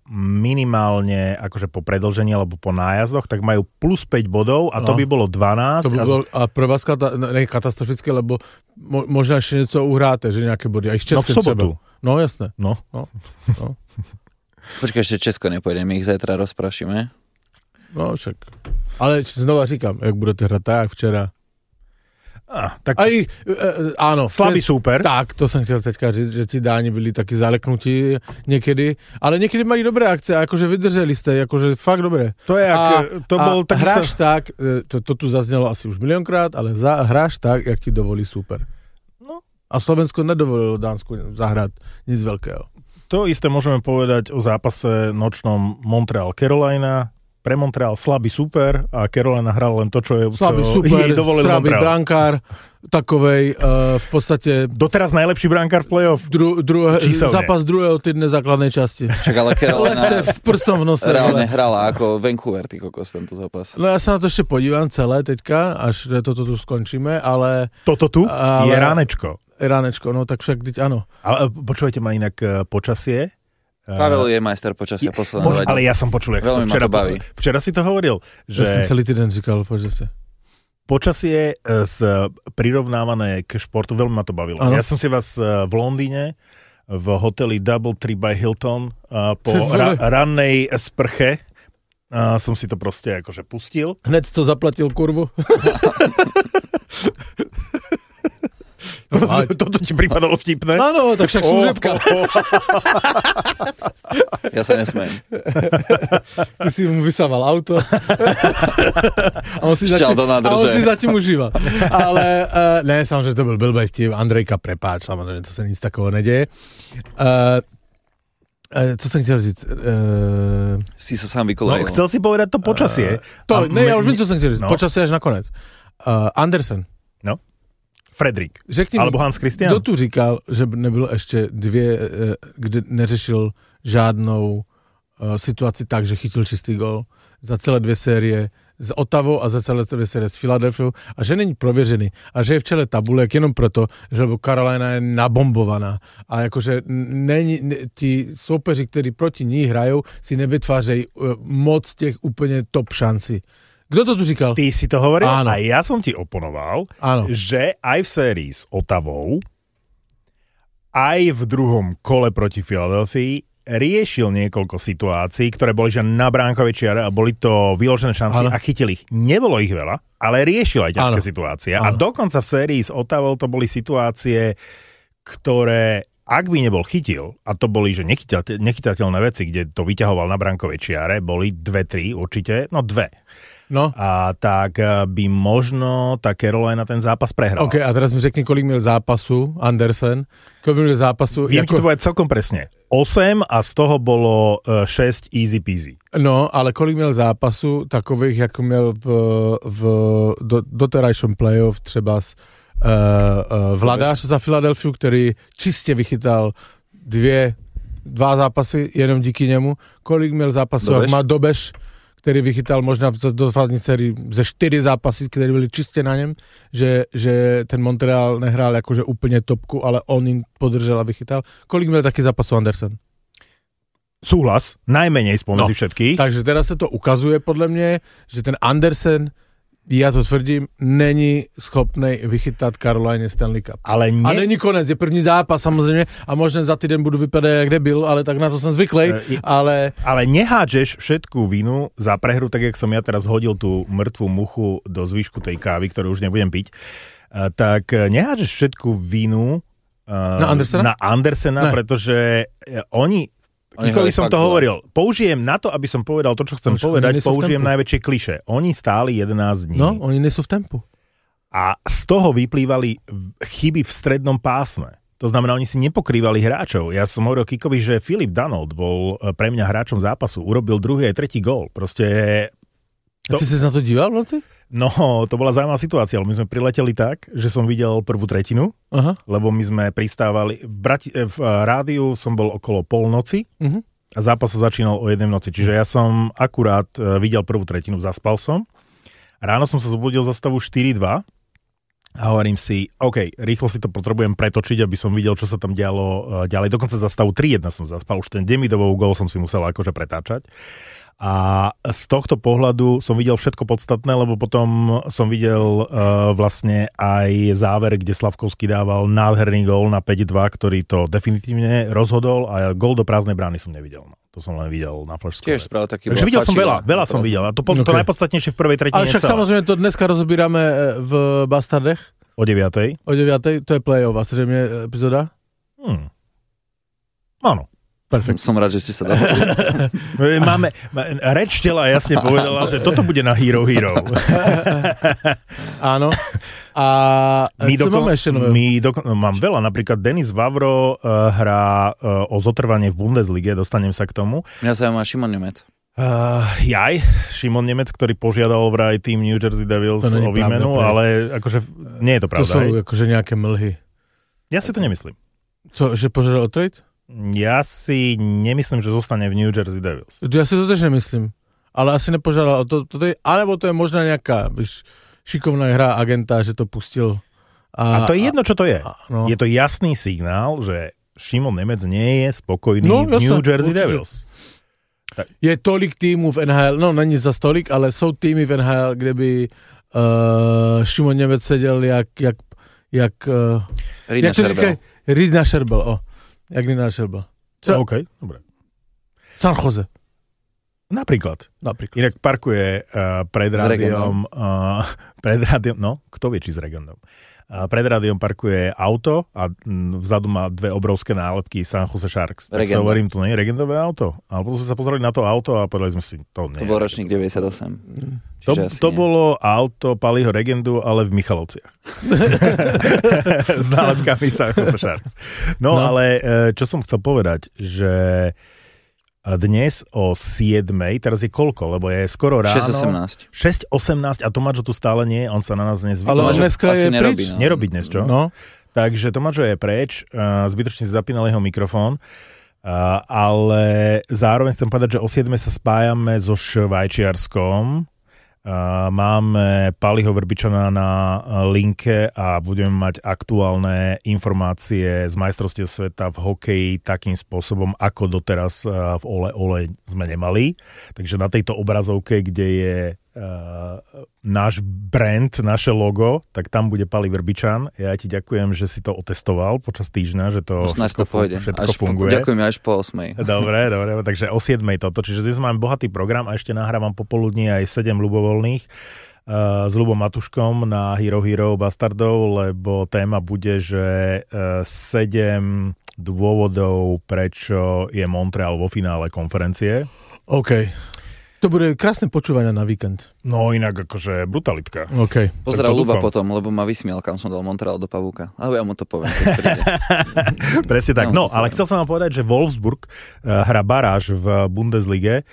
minimálne akože po predĺžení alebo po nájazdoch, tak majú plus päť bodov a to no. by bolo dvanásť. To by bolo, a pre vás kata, ne, katastrofické, lebo mo, možno ešte niečo uhráte, že nejaké body. Aj z České no v sobotu. Třeba. No jasné. No. no. no. Počkaj, ešte Česko nepojde, my ich zajtra rozprašíme. No však. Ale znova říkám, jak budete hrať tak včera. Ah, tak... Aj, e, áno. Slabý súper. Tak, to som chcel teďka říct, že ti Dáni byli taky zaleknutí niekedy, ale niekedy mali dobré akcie, akože vydrželi ste, akože fakt dobré. To je, ak, to a bol taký... hráš tak, to, to tu zaznelo asi už miliónkrát, ale za, hráš tak, jak ti dovolí súper. No. A Slovensko nedovolilo Dánsku zahrať nic veľkého. To isté môžeme povedať o zápase nočnom Montreal-Carolina. Pre Montreal slabý super a Carolina hral len to, čo je slabý čo super, jej dovolil slabý Montreal. brankár, takovej uh, v podstate... Doteraz najlepší brankár v play-off? Dru, druhé, Číselne. zápas druhého týdne základnej časti. Však ale Carolina v prstom v nose. reálne ale... hrala ako Vancouver, ty kokos, tento zápas. No ja sa na to ešte podívam celé teďka, až toto tu skončíme, ale... Toto tu ale... je ránečko. Ránečko, no tak však teď áno. Ale počujete ma inak počasie? Pavel je majster počasia posledné Poč- Ale ja som počul, jak veľmi to včera, ma to baví. Včera si to hovoril, že Ja som celý týden říkal v počasie. Počasie z, prirovnávané k športu, veľmi ma to bavilo. Ano. Ja som si vás v Londýne v hoteli Double Tree by Hilton po ra- rannej sprche a som si to proste akože pustil. Hned to zaplatil kurvu. Toto, toto ti pripadalo vtipné? Áno, tak však služebka. Oh, oh, oh. Ja sa nesmejem. Ty si mu vysával auto. A on si Šťal zatím, do nádrže. a on si zatím užíval. Ale uh, ne, samozrejme, to byl blbej vtip. Andrejka, prepáč, samozrejme, to sa nic takového nedeje. Uh, uh, co som chcel říct? Uh, si sa sám No, vykolejil. chcel si povedať to počasie. Uh, to, A ne, ja m- už vím, co som chcel říct. no. Počasie až nakonec. Uh, Andersen. No. Fredrik. Řekni Alebo mi, Hans Christian. kdo tu říkal, že nebylo ještě dvě, kde neřešil žádnou uh, situaci tak, že chytil čistý gol za celé dvě série s Ottawou a za celé dvě série s Philadelphiou a že není prověřený a že je v čele tabulek jenom proto, že lebo Carolina je nabombovaná a jakože není, ne, ti soupeři, kteří proti ní hrajou, si nevytvářejí uh, moc těch úplně top šancí. Kto to tu říkal? Ty si to hovoril? Áno. A ja som ti oponoval, Áno. že aj v sérii s Ottawou, aj v druhom kole proti Filadelfii riešil niekoľko situácií, ktoré boli že na bránkovej čiare a boli to vyložené šance Áno. a chytil ich. Nebolo ich veľa, ale riešil aj ťažké Áno. situácie. Áno. A dokonca v sérii s Ottawou to boli situácie, ktoré ak by nebol chytil, a to boli že nechytateľ, nechytateľné veci, kde to vyťahoval na bránkovej čiare, boli dve, tri určite, no dve. No. A tak by možno tá Carolina ten zápas prehral. OK, a teraz mi řekni, kolik měl zápasu Andersen. Kolik měl zápasu... Viem jako... ti to povedať celkom presne. osem a z toho bolo šesť easy peasy. No, ale kolik měl zápasu takových, jako měl v, v do, doterajšom playoff třeba s, uh, uh, Vladář za Filadelfiu, který čistě vychytal dvě, dva zápasy jenom díky němu. Kolik měl zápasů, jak má Dobeš, který vychytal možná v dofatní sérii ze čtyři zápasy, které byly čistě na něm, že, že ten Montreal nehrál jakože úplně topku, ale on jim podržel a vychytal. Kolik měl taky zápasů Andersen? Súhlas, najmenej spomedzi No, všetkých. Takže teraz se to ukazuje podle mě, že ten Andersen, já to tvrdím, není schopný vychytat Caroline Stanley Cup. Ale nie... A není konec, je první zápas samozřejmě a možná za týden budu vypadat jak debil, ale tak na to jsem zvyklý, E, ale... Ale nehádžeš všetku vinu za prehru, tak jak som ja teraz hodil tú mŕtvú muchu do zvyšku tej kávy, ktorú už nebudem piť, uh, tak nehádžeš všetku vinu uh, Na Andersena? na Andersena, Ne. pretože oni... Oni Kikovi hrali som fakt to zle. hovoril. Použijem na to, aby som povedal to, čo chcem Oni povedať, nie sú v použijem tempu. najväčšie klišé. Oni stáli jedenásť dní. No, oni nejsou v tempu. A z toho vyplývali chyby v strednom pásme. To znamená, oni si nepokrývali hráčov. Ja som hovoril Kikovi, že Filip Danault bol pre mňa hráčom zápasu. Urobil druhý aj tretí gól. Proste... To... A ty si na to díval v noci? No, to bola zaujímavá situácia, lebo my sme prileteli tak, že som videl prvú tretinu, Aha. lebo my sme pristávali... V, Brati- v rádiu som bol okolo polnoci Uh-huh. a zápas sa začínal o jednej noci. Čiže ja som akurát videl prvú tretinu, zaspal som. Ráno som sa zobudil za stavu štyri dva A hovorím si, OK, rýchlo si to potrebujem pretočiť, aby som videl, čo sa tam dialo uh, ďalej. Dokonca za stavu tri jedna som zaspal, už ten Demidovou gól som si musel akože pretáčať. A z tohto pohľadu som videl všetko podstatné, lebo potom som videl uh, vlastne aj záver, kde Slavkovský dával nádherný gól na päť dva, ktorý to definitívne rozhodol a gól do prázdnej brány som nevidel. No. To som len videl na flash score. Tiež správ taký. Takže videl som veľa, veľa som videl. A to, okay. to najpodstatnejšie v prvej tretine. Ale však celé. Samozrejme to dneska rozobírame v Bastardech. O deviatej. O deviatej, to je play-off, a zrejme epizóda? Hmm. Áno. Perfekt. Som rád, že ste sa dali. Máme, reč tela jasne povedala, že toto bude na Hero Hero. Áno. A my co máme ešte nové? My doko- mám veľa, napríklad Denis Vavro uh, hrá uh, o zotrvanie v Bundeslige, dostanem sa k tomu. Mňa zaujíma Šimon Nemec. Uh, jaj, Šimon Nemec, ktorý požiadal vraj tým New Jersey Devils o výmenu, pravda, ale akože nie je to pravda. To sú hej? akože nejaké mlhy. Ja si to nemyslím. Co, že požiadal o trade? Ja si nemyslím, že zostane v New Jersey Devils. Ja si to tež nemyslím. Ale asi nepožiadal o to, to je, alebo to je možná nejaká víš, šikovná hra agenta, že to pustil. A, a to je jedno, čo to je. A, no. Je to jasný signál, že Šimon Nemec nie je spokojný no, v New jasne, Jersey určite. Devils. Tak. Je tolik týmů v N H L, no není za tolik, ale jsou týmy v N H L, kde by uh, Šimon Nemec seděl jak jak, jak uh, Rina Šerbel. Rina Šerbel, o. Jak Rina Šerbel. Čo? OK, dobre. San Jose. Napríklad. Napríklad. Inak parkuje uh, pred rádiom, uh, pred rádiom, no, kto vie, či s Regendom. Uh, pred rádiom parkuje auto a m, vzadu má dve obrovské nálepky San Jose Sharks. Tak Regenda. sa hovorím, to nie je Regendové auto. Ale potom sme sa pozreli na to auto a povedali sme si, to nie. To bol ročník deväťdesiatosem. To, to bolo auto Paliho Regendu, ale v Michalovciach. S nálepkami San Jose Sharks. No, no, ale čo som chcel povedať, že dnes o siedmej, teraz je koľko, lebo je skoro ráno. šesť osemnásť. šesť osemnásť a Tomáčo tu stále nie, on sa na nás nezvykol. Ale dneska je nerobí, preč. no. Nerobí dnes, čo? No. Takže Tomáčo je preč, zbytočne si zapínal jeho mikrofón, ale zároveň chcem povedať, že o siedmej sa spájame so Švajčiarskom. Máme Paliho Vrbičana na linke a budeme mať aktuálne informácie z majstrovstiev sveta v hokeji takým spôsobom, ako doteraz v Ole Ole sme nemali. Takže na tejto obrazovke, kde je uh, náš brand, naše logo, tak tam bude Pali Vrbičan. Ja ti ďakujem, že si to otestoval počas týždňa, že to no, všetko, to pôjde. všetko až funguje. Po, ďakujem až po osmej. Dobre, dobre, takže o siedmej toto. Čiže dnes máme bohatý program a ešte nahrávam popoludní aj sedem ľubovoľných uh, s Ľubom Matuškom na Hero Hero Bastardov, lebo téma bude, že uh, sedem dôvodov, prečo je Montreal vo finále konferencie. OK. To bude krásne počúvania na víkend. No inak akože brutalitka. OK. Pozdrav Ľuba potom, lebo ma vysmiel, kam som dal Montreal do pavúka. Ale ja mu to poviem, keď príde. Presne tak. No, ale chcel som vám povedať, že Wolfsburg uh, hrá baráž v Bundeslige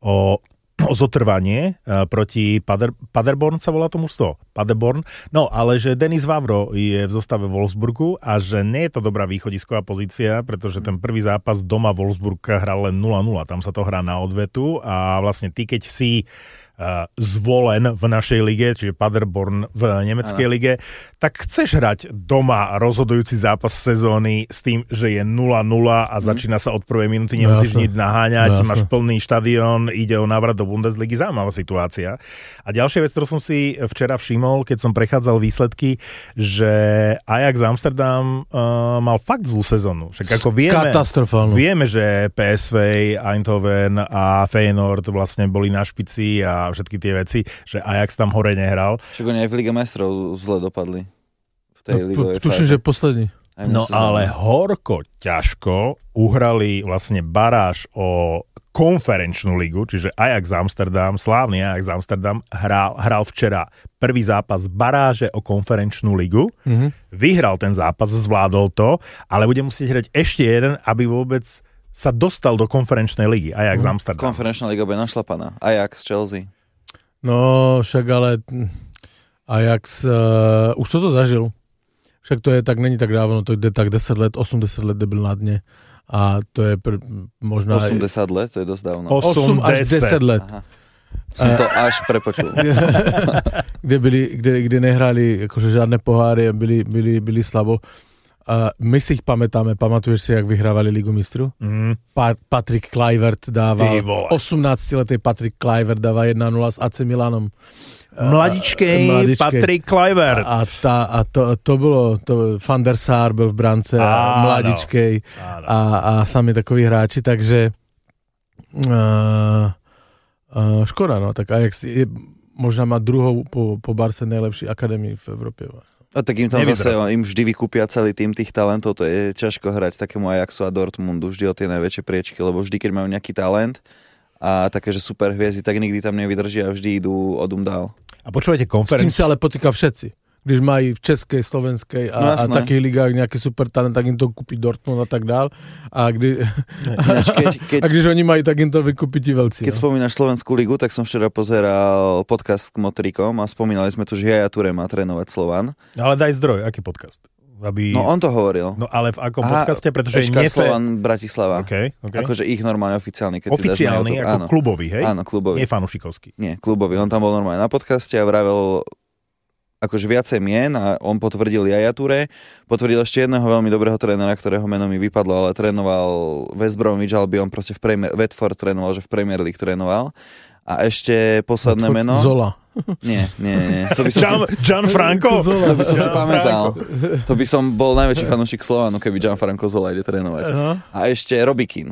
o o zotrvanie uh, proti Pader, Paderborn sa volá to mužstvo. Paderborn. No, ale že Denis Vavro je v zostave Wolfsburgu a že nie je to dobrá východisková pozícia, pretože ten prvý zápas doma Wolfsburg hral len nula nula. Tam sa to hrá na odvetu a vlastne ty, keď si uh, zvolen v našej lige, čiže Paderborn v nemeckej Aha. lige, tak chceš hrať doma rozhodujúci zápas sezóny s tým, že je nula nula a mm. začína sa od prvej minúty, nemusíš nič naháňať, máš plný štadión, ide o návrat do Bundesligy, zaujímavá situácia. A ďalšia vec, ktorú som si včera všimol, keď som prechádzal výsledky, že Ajax Amsterdam uh, mal fakt zlú sezónu. Však ako vieme, katastrofálnu. Vieme, že P S V, Eindhoven a Feyenoord vlastne boli na špici a všetky tie veci, že Ajax tam hore nehral. Však oni aj v Lige majstrov zle dopadli. V tej no, ligovej fáze. Tuším, že posledný. No ale horko, ťažko uhrali vlastne baráž o konferenčnú ligu, čiže Ajax Amsterdam, slávny Ajax Amsterdam, hral, hral včera prvý zápas baráže o konferenčnú ligu, mm-hmm. vyhral ten zápas, zvládol to, ale bude musieť hrať ešte jeden, aby vôbec sa dostal do konferenčnej ligy. Ajax mm. Amsterdam. Konferenčná liga bude našlapaná. Ajax, Chelsea. No, však ale Ajax uh, už toto zažil. Však to je tak, není tak dávno, to je tak desať let, osemdesiat let byl na dne. A to je pr- možná... osemdesiat let, to je dosť dávno. osem až desať let. Aha. Som to až prepočul. kde, byli, kde, kde nehráli akože žiadne poháry a byli, byli, byli slabo. Uh, my si ich pamätáme, pamatuješ si, jak vyhrávali Ligu mistrov? Mm. Pa- Patrick Kluivert dával, osemnáctiletý Patrick Kluivert dáva jedna nula s á cé Milanom. Mladičkej, Mladičkej. Patrick Kluivert. A, tá, a to, to bolo, to Van der Sar byl v brance a Mladičkej a, a sami takoví hráči, takže uh, uh, škoda, no, tak Ajax je, možná má druhou po, po Barse najlepší akadémii v Európe. A tak im tam Nevyzerá. Zase im vždy vykúpia celý tým tých talentov, to je ťažko hrať takému Ajaxu a Dortmundu vždy o tie najväčšie priečky, lebo vždy, keď majú nejaký talent a také, že super hviezdy, tak nikdy tam nevydržia a vždy idú odum dál. A počúvate S konferenciu? tým sa ale potýka všetci. Když mají v českej, slovenskej a, no, a takých ligách nejaký super talent, tak im to kúpi Dortmund a tak dál. A, kdy, Ináč, keď, keď, a když oni mají, tak im to vykúpi ti veľcí. Keď no. spomínaš Slovenskú ligu, tak som včera pozeral podcast k Motrikom a spomínali sme tu, že Jaja Ture má trénovať Slovan. Ale daj zdroj, aký podcast? Aby... No on to hovoril. No ale v akom Aha, podcaste? Pretože nie ste... Slovan Bratislava. Okay, okay. Akože ich normálne oficiálny. Keď oficiálny, si ako áno. klubový, hej? Áno, klubový. Nie fanušikovský. Nie, klubový. On tam bol normálne na podcaste a vravel akože viacej mien a on potvrdil Jaja Ture, potvrdil ešte jedného veľmi dobrého trénera, ktorého meno mi vypadlo, ale trénoval West Bromwich Albion, proste v Premier, Watford trénoval, že v Premier League trénoval. A ešte posledné Watford meno... Zola. Nie, nie, nie. To by som Gian, si... Gianfranco? To by som si pamätal. To by som bol najväčší fanúšik Slovanu, keby Gianfranco Zola ide trénovať. Uh-huh. A ešte Robikin.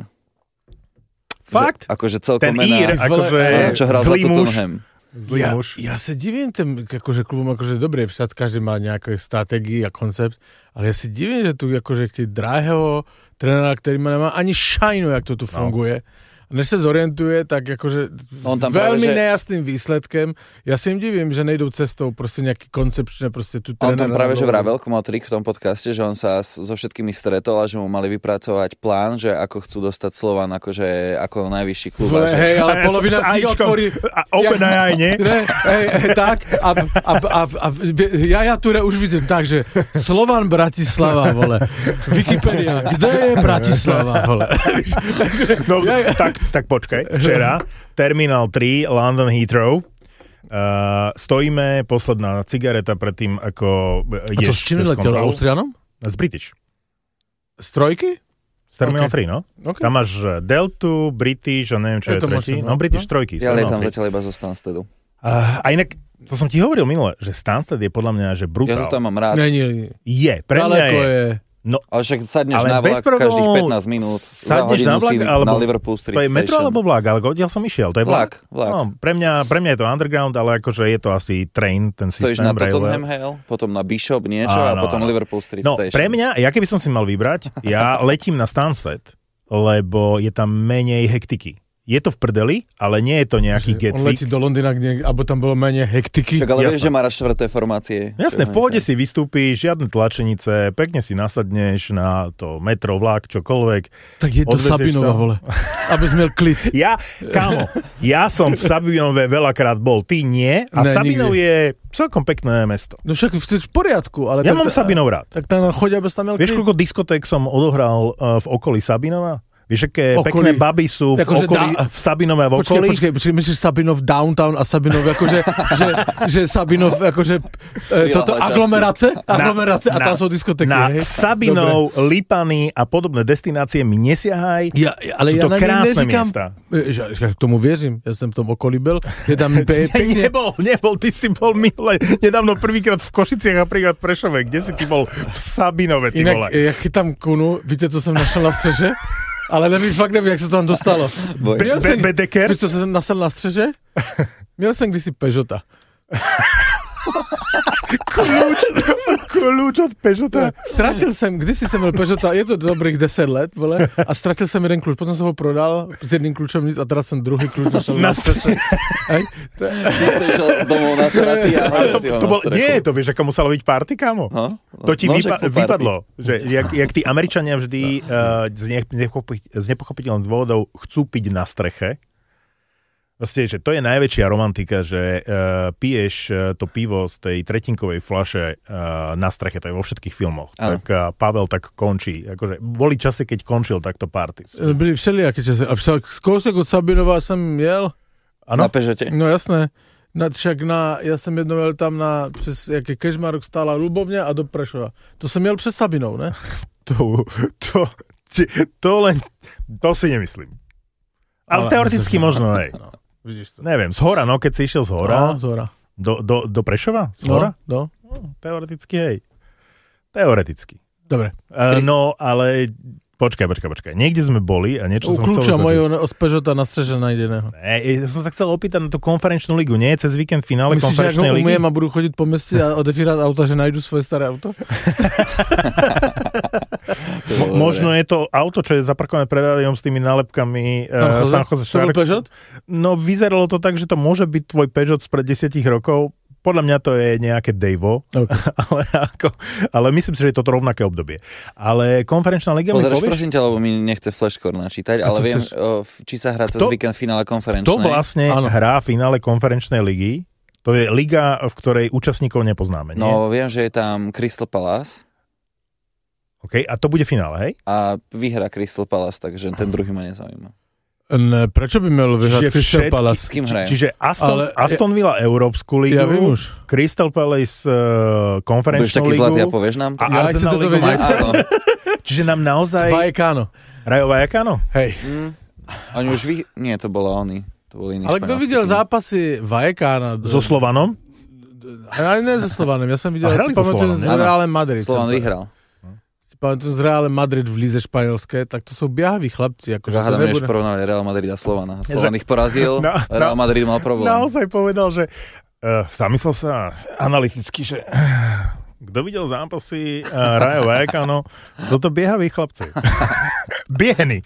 Fakt? Že, akože celkom ten mená... Ír, akože čo hral zlý za muž. Zlý ja, muž. Ja sa divím tým akože klubom, akože dobre, však každý má nejaké stratégie a koncept, ale ja si divím, že tu akože tí drahého trénera, ktorý ma nemá ani šajnu, jak to tu funguje. No. Než sa zorientuje, tak akože on tam veľmi práve, že... nejasným výsledkem. Ja si im divím, že nejdú cestou proste nejaký koncepčne proste tu tréner. On tam práve, že vravel Kmotrik v tom podcaste, že on sa so všetkými stretol a že mu mali vypracovať plán, že ako chcú dostať Slovan akože ako najvyšší klub. Vle, hej, ale polovina si otvorí... Open aj, nie? Ne, hej, hej, tak. A, a, a, a ja, ja tu už vidím tak, že Slovan Bratislava, vole. Wikipedia, kde je Bratislava, vole. No, tak tak počkaj, včera Terminal tri, London Heathrow, uh, stojíme, posledná cigareta pred tým, ako ješ. A to s čím letel? Austrianom? Z British. Z trojky? Z Terminal okay. tri, no. Okay. Tam máš Deltu, British a neviem, čo je, je tretí. No, no, British no? trojky. Ja lietam zatiaľ iba zo Stanstedu. Uh, a inak, to som ti hovoril minule, že Stansted je podľa mňa, že brutál. Ja to tam mám rád. Nie, nie, nie. Je, pre mňa je... je No, ale však sadneš na vlak každých pätnásť minút, za hodinu na, vlak, si alebo, na Liverpool Street Station. To je metro Station. alebo vlak? Ale odtiaľ som išiel. To je vlak. vlak. No, pre, mňa, pre mňa je to underground, ale akože je to asi train, ten systém. Stojíš na Tottenham Hale, potom na Bishop niečo a, a potom no. Liverpool Street no, Station. Pre mňa, ja keby som si mal vybrať, ja letím na Stansted, lebo je tam menej hektiky. Je to v prdeli, ale nie je to nejaký get On letí do Londýna, kde, alebo tam bolo menej hektiky. Však ale vieš, že má štvrté formácie. Jasné, v pohode si vystúpíš, žiadne tlačenice, pekne si nasadneš na to metro, vlak, čokoľvek. Tak je to Sabinova, vole. Aby sme mal klid. Ja, kámo, ja som v Sabinove veľakrát bol, ty nie. A ne, Sabinov nikde. Je celkom pekné mesto. No však v poriadku. Ale ja tak, mám Sabinov rád. Tak tam chodia, aby tam mal klid. Vieš, koľko diskoték som odohral uh, v okolí Sabinova? Vieš, aké okolí. Pekné baby sú v, akože okolí, da... v Sabinove a v počkej, okolí? Počkej, počkej, myslíš Sabinov downtown a Sabinov akože, že, že Sabinov akože e, toto aglomerace, aglomerace a tam sú diskotéky. Na hej? Sabinov, dobre. Lipany a podobné destinácie mi nesiahaj. Ja, ale sú ja to krásne neříkam, miesta. Ja, ja k tomu vierím, ja som v tom okolí byl. Je tam pe, pekne... Nebol, nebol, ty si bol minule, nedávno prvýkrát v Košiciach a prvýkrát v Prešove. Kde si ty bol? V Sabinove, ty vole. Inak, ja chytám kunu, víte, co som našel na střeže? Ale nevím, fakt nevím, jak se to tam dostalo. Měl jsem, víš, co jsem nasel na střeže? Měl jsem kdysi Peugeota. Kľúč, kľúč od Peugeota. Stratil jsem, kdysi jsem měl Peugeota, je to dobrých deset let, vole, a stratil jsem jeden kľúč, potom jsem ho prodal s jedným kľúčem nic a teraz jsem druhý kľúč našel na střeše. Si ste išiel domov na sratý a to, si ho to na bol, nie, to vieš, ako muselo byť party, kámo. No, to ti vypa- vypadlo, že jak, jak tí Američania vždy uh, z, ne- z nepochopiteľných dôvodov chcú piť na streche. Vlastne, že to je najväčšia romantika, že uh, piješ uh, to pivo z tej tretinkovej fľaše uh, na streche, to je vo všetkých filmoch. Ano. Tak uh, Pavel tak končí. Akože boli časy, keď končil takto party. Byli všelijaké časy. A však z kousek od Sabinova som jel. Ano? Na Peugeote. No jasné. Na, však na, já jsem jednou jel tam na, přes, jak je Kežmarok stála Lubovňa a do Prešova. To jsem jel přes Sabinou, ne? To, to, či, to len, to si nemyslím. Ale, Ale teoreticky myslím, možno, hej. No, vidíš to. Neviem, z hora, no, keď si išiel z hora. No, z hora. Do, do, do Prešova? Z hora? No, no. no teoreticky, hej. Teoreticky. Dobre. Uh, no, ale počkaj, počkaj, počkaj. Niekde sme boli a niečo U som kľúča chcel... U kľúča mojho z Peugeota na streže najdeného. Ne, ja som sa chcel opýtať na tú konferenčnú ligu, nie? Cez víkend finále Myslíš, konferenčnej ligy? Myslíš, že ako umiem a budú chodiť po meste a odefírať auta, že nájdu svoje staré auto? Mo- možno je to auto, čo je zaparkované pred rádiom s tými nálepkami uh, San Jose Sharks. No, vyzeralo to tak, že to môže byť tvoj Peugeot spred desiatich rokov. Podľa mňa to je nejaké Dejvo, okay. ale, ako, ale myslím si, že je to rovnaké obdobie. Ale konferenčná liga mi Pozeraš, povieš? prosím ťa, lebo mi nechce flashcore načítať, ale viem, o, či sa hrá cez víkend finále konferenčnej. To vlastne ano. hrá finále konferenčnej ligy. To je liga, v ktorej účastníkov nepoznáme, nie? No, viem, že je tam Crystal Palace. OK, a to bude finále, hej? A vyhrá Crystal Palace, takže ten druhý ma nezaujíma. Ne, prečo by mal vyhrať Crystal Palace? S kým hrajú? Čiže Aston, Aston Villa Európsku ligu, ja viem už. Crystal Palace uh, konferenčnú ligu. Budeš taký zlatý a povieš nám to? A ja chcem toto vedieť. Čiže nám naozaj... Vallecano. Rayo Vallecano? Hej. Mm. Oni už vy... Nie, to bolo oni. To bol iný ale kto videl tým. zápasy Vallecana? So Slovanom? Ale ne so Slovanom. Ja som videl, ja si pamätujem z Realem Madrid. Slovan vyhral. Pamätujem z Reále Madrid v líze španielské, tak to sú biahaví chlapci. Ako Hádam, nebude... než porovnali Real Madrid a Slovana. Slovan ich porazil, no, Real no, Madrid mal problém. Naozaj povedal, že uh, zamyslel sa analyticky, že uh, kto videl zápasy uh, Rayo Vallecano, sú to biehaví chlapci. Biehny.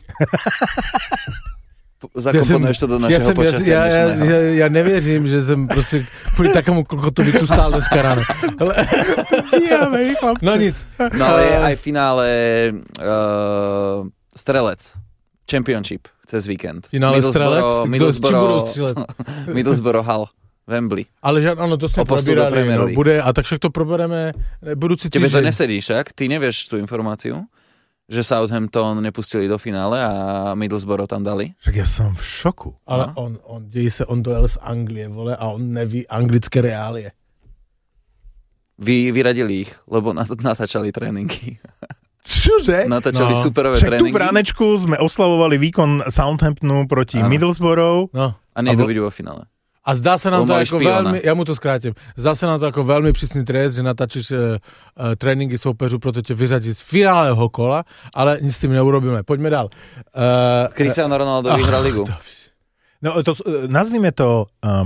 Zakomponuješ to do našeho ja počasia. Ja, ja, ja, ja nevěřím, že jsem prostě kvůli takému kokotovi tu stál dneska ráno. Ale... no nic. No ale je aj v finále uh, Strelec. Championship cez víkend. Finále Strelec? Middlesbrough, Middlesbrough Hull. Wembley. Ale že áno, to sme probírali. No, bude, a tak však to probereme budúci týždeň. Tebe to nesedí však? Ty nevieš tú informáciu? Že Southampton nepustili do finále a Middlesbrough tam dali. Však ja som v šoku. Ale no? on, on, dejí se, on dojel z Anglie, vole, a on neví anglické reálie. Vy vyradili ich, lebo natáčali tréninky. Čože? Natáčali no. superové však tréninky. Však tu v ránečku sme oslavovali výkon Southamptonu proti ano. Middlesbrough. No. A nejdu byť vo finále. A zdá sa nám to ako špiona. veľmi, ja mu to skrátim, zdá sa nám to ako veľmi prísny trest, že natáčiš uh, uh, tréninky soupeřů, proto ťa vyřadí z finálneho kola, ale nic s tým neurobíme. Poďme dál. Uh, Cristiano Ronaldo uh, vyhral ligu. To... No to, uh, nazvime to uh,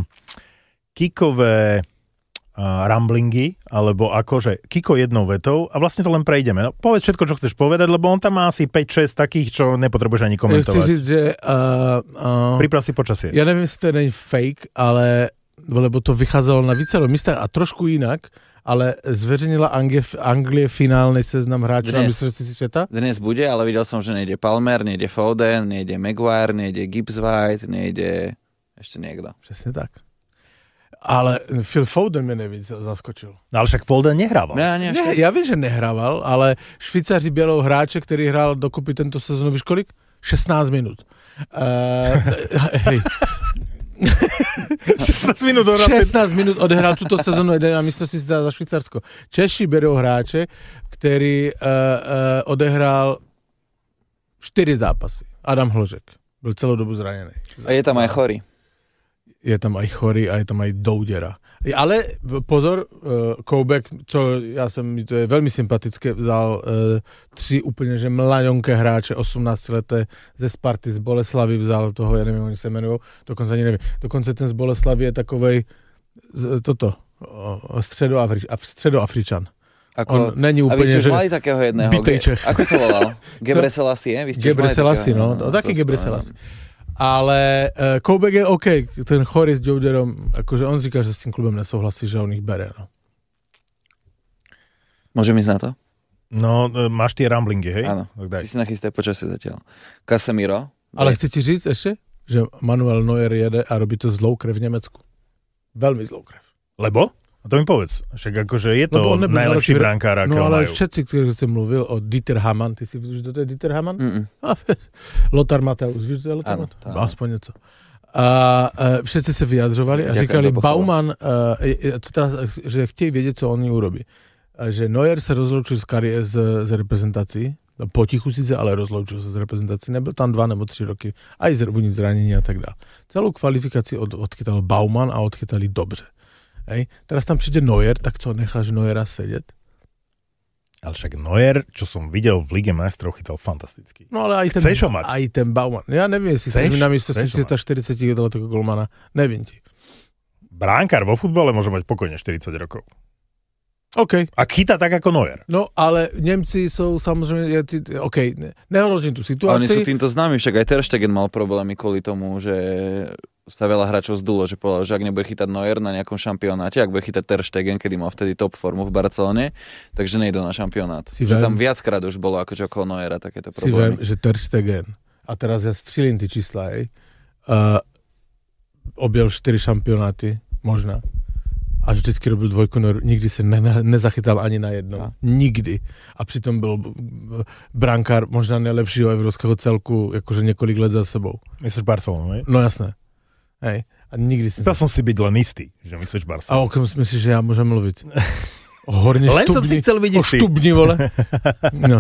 kikové uh, ramblingy, alebo akože Kiko jednou vetou a vlastne to len prejdeme. No, povedz všetko, čo chceš povedať, lebo on tam má asi päť šesť takých, čo nepotrebuješ ani komentovať. Chci říct, že... Uh, uh, Priprav si počasie. Ja neviem, jestli to není fake, ale lebo to vycházelo na vícero místach a trošku jinak, ale zveřejnila Anglie, Anglie finálny seznam hráčov na mistrovství sveta. Dnes bude, ale videl som, že nejde Palmer, nejde Foden, nejde Maguire, nejde Gibbs-White, nejde ešte niekto. Přesne tak. Ale Phil Foden mě nejvíc zaskočil. No, ale však Foden nehrával. Ja, ne, ne, ja viem, že nehrával, ale Švýcaři bělou hráče, který hrál dokupy tento sezónu, víš kolik? šestnásť minút. Uh, hej. šestnásť minút odohral. šestnásť minút odehrál túto sezónu jeden na mistrovství sveta za Švýcarsko. Češi berou hráče, který uh, uh, odehrál štyri zápasy. Adam Hložek. Byl celou dobu zranený. A je tam aj chorý. Je tam aj chorý a je tam aj Doudera. Ale pozor, uh, Koubek, čo ja som, to je veľmi sympatické, vzal uh, tři úplne, že mladionké hráče, osemnáctileté ze Sparty, z Boleslavy vzal toho, ja neviem, oni sa menujú, dokonca ani neviem. Dokonca ten z Boleslavy je takovej, z, toto, uh, středoafri, středoafričan. Ako, on není úplne, a vy ste už mali takého jedného. Ge, ako sa volal? Gebre Selassie? Gebre Selassie, no, no, taký Gebre Selassie. Ale uh, Koubek je OK, ten chorý s Jouderom, akože on říká, že s tým klubom nesouhlasí, že on ich bere, no. Môžem ísť na to? No, máš tie ramblingy, hej? Áno, ty si nachystaj počasie zatiaľ. Casemiro. Ale chci ti říct ešte, že Manuel Neuer jede a robí to zlou krev v Nemecku. Veľmi zlou krev. Lebo? A to mi povedz. Však akože je to najlepší brankár, akého majú. No ale majú. všetci, ktorí som mluvil o Dieter Hamann, ty si vidíš, že to je Dieter Hamann? Mm-mm. Lothar Matthäus, víš, že to je Lothar Áno, Matthäus? Aspoň něco. A uh, všetci se vyjadřovali a Ďakujem říkali, Baumann, uh, je, to teda, že chtějí vědět, co oni urobí. A že Neuer se rozloučil z, kari- z, z reprezentací, potichu sice, ale rozloučil se z reprezentací, nebyl tam dva nebo tři roky, a i zrvunit zranění a tak dále. Celou kvalifikaci od, odchytal Baumann a odchytali dobře. Hej. Teraz tam přijde Neuer, tak co, necháš Neuera sedět? Ale však Neuer, čo som videl v Lige majstrov, chytal fantasticky. No ale aj ten, Chceš ho mať? aj ten Baumann. Ja neviem, si chceš mi na miesto štyridsať dal takého golmana. Neviem ti. Bránkár vo futbale môže mať pokojne štyridsať rokov. OK. A chytá tak ako Neuer. No, ale Nemci sú samozrejme, ja ty, OK, nehodnotím tú situáciu. Oni sú týmto známi, však aj Ter Stegen mal problémy kvôli tomu, že sa veľa hráčov zdulo, že povedal, že ak nebude chytať Neuer na nejakom šampionáte, ak bude chytať Ter Stegen, kedy mal vtedy top formu v Barcelone, takže nejdú na šampionát. Si že viem, tam viackrát už bolo akože okolo Neuera takéto problémy. Si viem, že Ter Stegen, a teraz ja střílim ty čísla, hej, uh, objel štyri šampionáty, možná. A vždycky robil dvojku, no, nikdy se ne, ne, nezachytal ani na jedno. A. Nikdy. A přitom byl brankár možná nejlepšího evropského celku, jakože několik let za sebou. Myslíš Barcelonu, hej? No jasné. Hej. A nikdy si... Chcel som si byť len istý, že myslíš Barcelonu. A o kom myslíš, že ja môžem mluviť? O horne len štubni. som si chcel byť istý. O štubni, vole. No.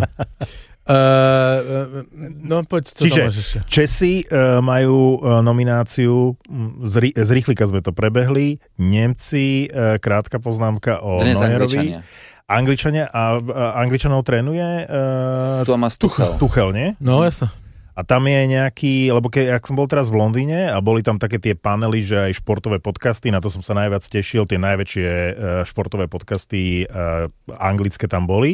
Uh, no poď, co Čiže tam máš ešte? Česi uh, majú uh, nomináciu, z, rí, z rýchlika sme to prebehli, Nemci, uh, krátka poznámka o Dnes Neuerovi. Angličania. Angličania a uh, Angličanov trénuje uh, Thomas Tuchel. Tuchel, nie? No jasno. A tam je nejaký, lebo keď ak som bol teraz v Londýne a boli tam také tie panely, že aj športové podcasty, na to som sa najviac tešil, tie najväčšie uh, športové podcasty uh, anglické tam boli.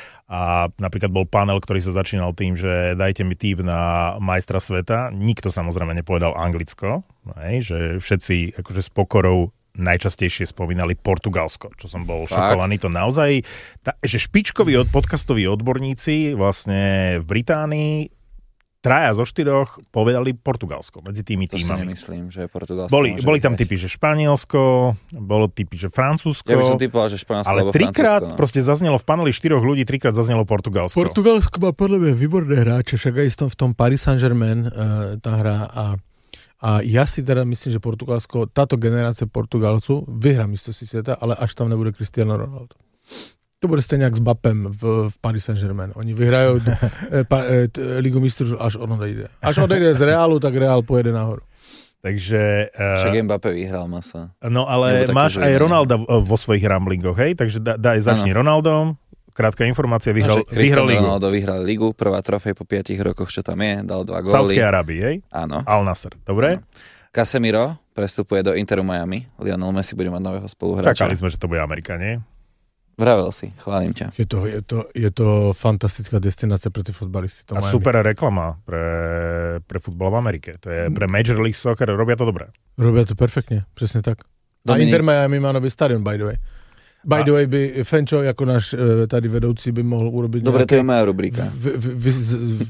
A napríklad bol panel, ktorý sa začínal tým, že dajte mi tip na majstra sveta. Nikto samozrejme nepovedal Anglicko, hej, že všetci akože s pokorou najčastejšie spomínali Portugalsko, čo som bol Fakt? šokovaný. To naozaj, tá, že špičkoví od, podcastoví odborníci vlastne v Británii traja zo štyroch povedali Portugalsko medzi tými to týmami. To si nemyslím, že Portugalsko Boli, boli tam typy, že Španielsko, bolo typy, že Francúzsko. Ja by som typoval, že Španielsko ale alebo trikrát Francúzsko. No. proste zaznelo v paneli štyroch ľudí, trikrát zaznelo Portugalsko. Portugalsko má podľa mňa výborné hráče, však aj v tom, v tom Paris Saint-Germain uh, tá hra a, a ja si teda myslím, že Portugalsko, táto generácia Portugalcu vyhrá mistrovství sveta, ale až tam nebude Cristiano Ronaldo. To bude stejně jak s Mbappem v, v Paris Saint-Germain. Oni vyhrajou e, pa, e, t, Ligu mistrů, až on odejde. Až odejde z Realu, tak Real pojede nahoru. Takže... Uh, Však Mbappé vyhral masa. No ale máš aj Ronalda vo svojich ramblingoch, hej? Takže daj da, začni Ronaldom. Krátka informácia, vyhral, no, vyhral Ligu. Ronaldo vyhral Ligu, prvá trofej po piatich rokoch, čo tam je, dal dva góly. Saudskej Arábii, hej? Áno. Al Nassr, dobre? Áno. Casemiro prestupuje do Interu Miami. Lionel Messi bude mať nového spoluhráča. Čakali sme, že to bude Amerika, nie? Vravel si, chválim ťa. Je to, je to, je to fantastická destinácia pre tie futbalisty. A Miami. Super reklama pre, pre futbal v Amerike. To je pre Major League Soccer, robia to dobre. Robia to perfektne, presne tak. Dominik. A Inter Miami má nový stadion, by the way. By the way, by Fenčo, ako náš tady vedoucí, by mohol urobiť... Dobre, nejaké... to je moja rubrika. V, v, v, z,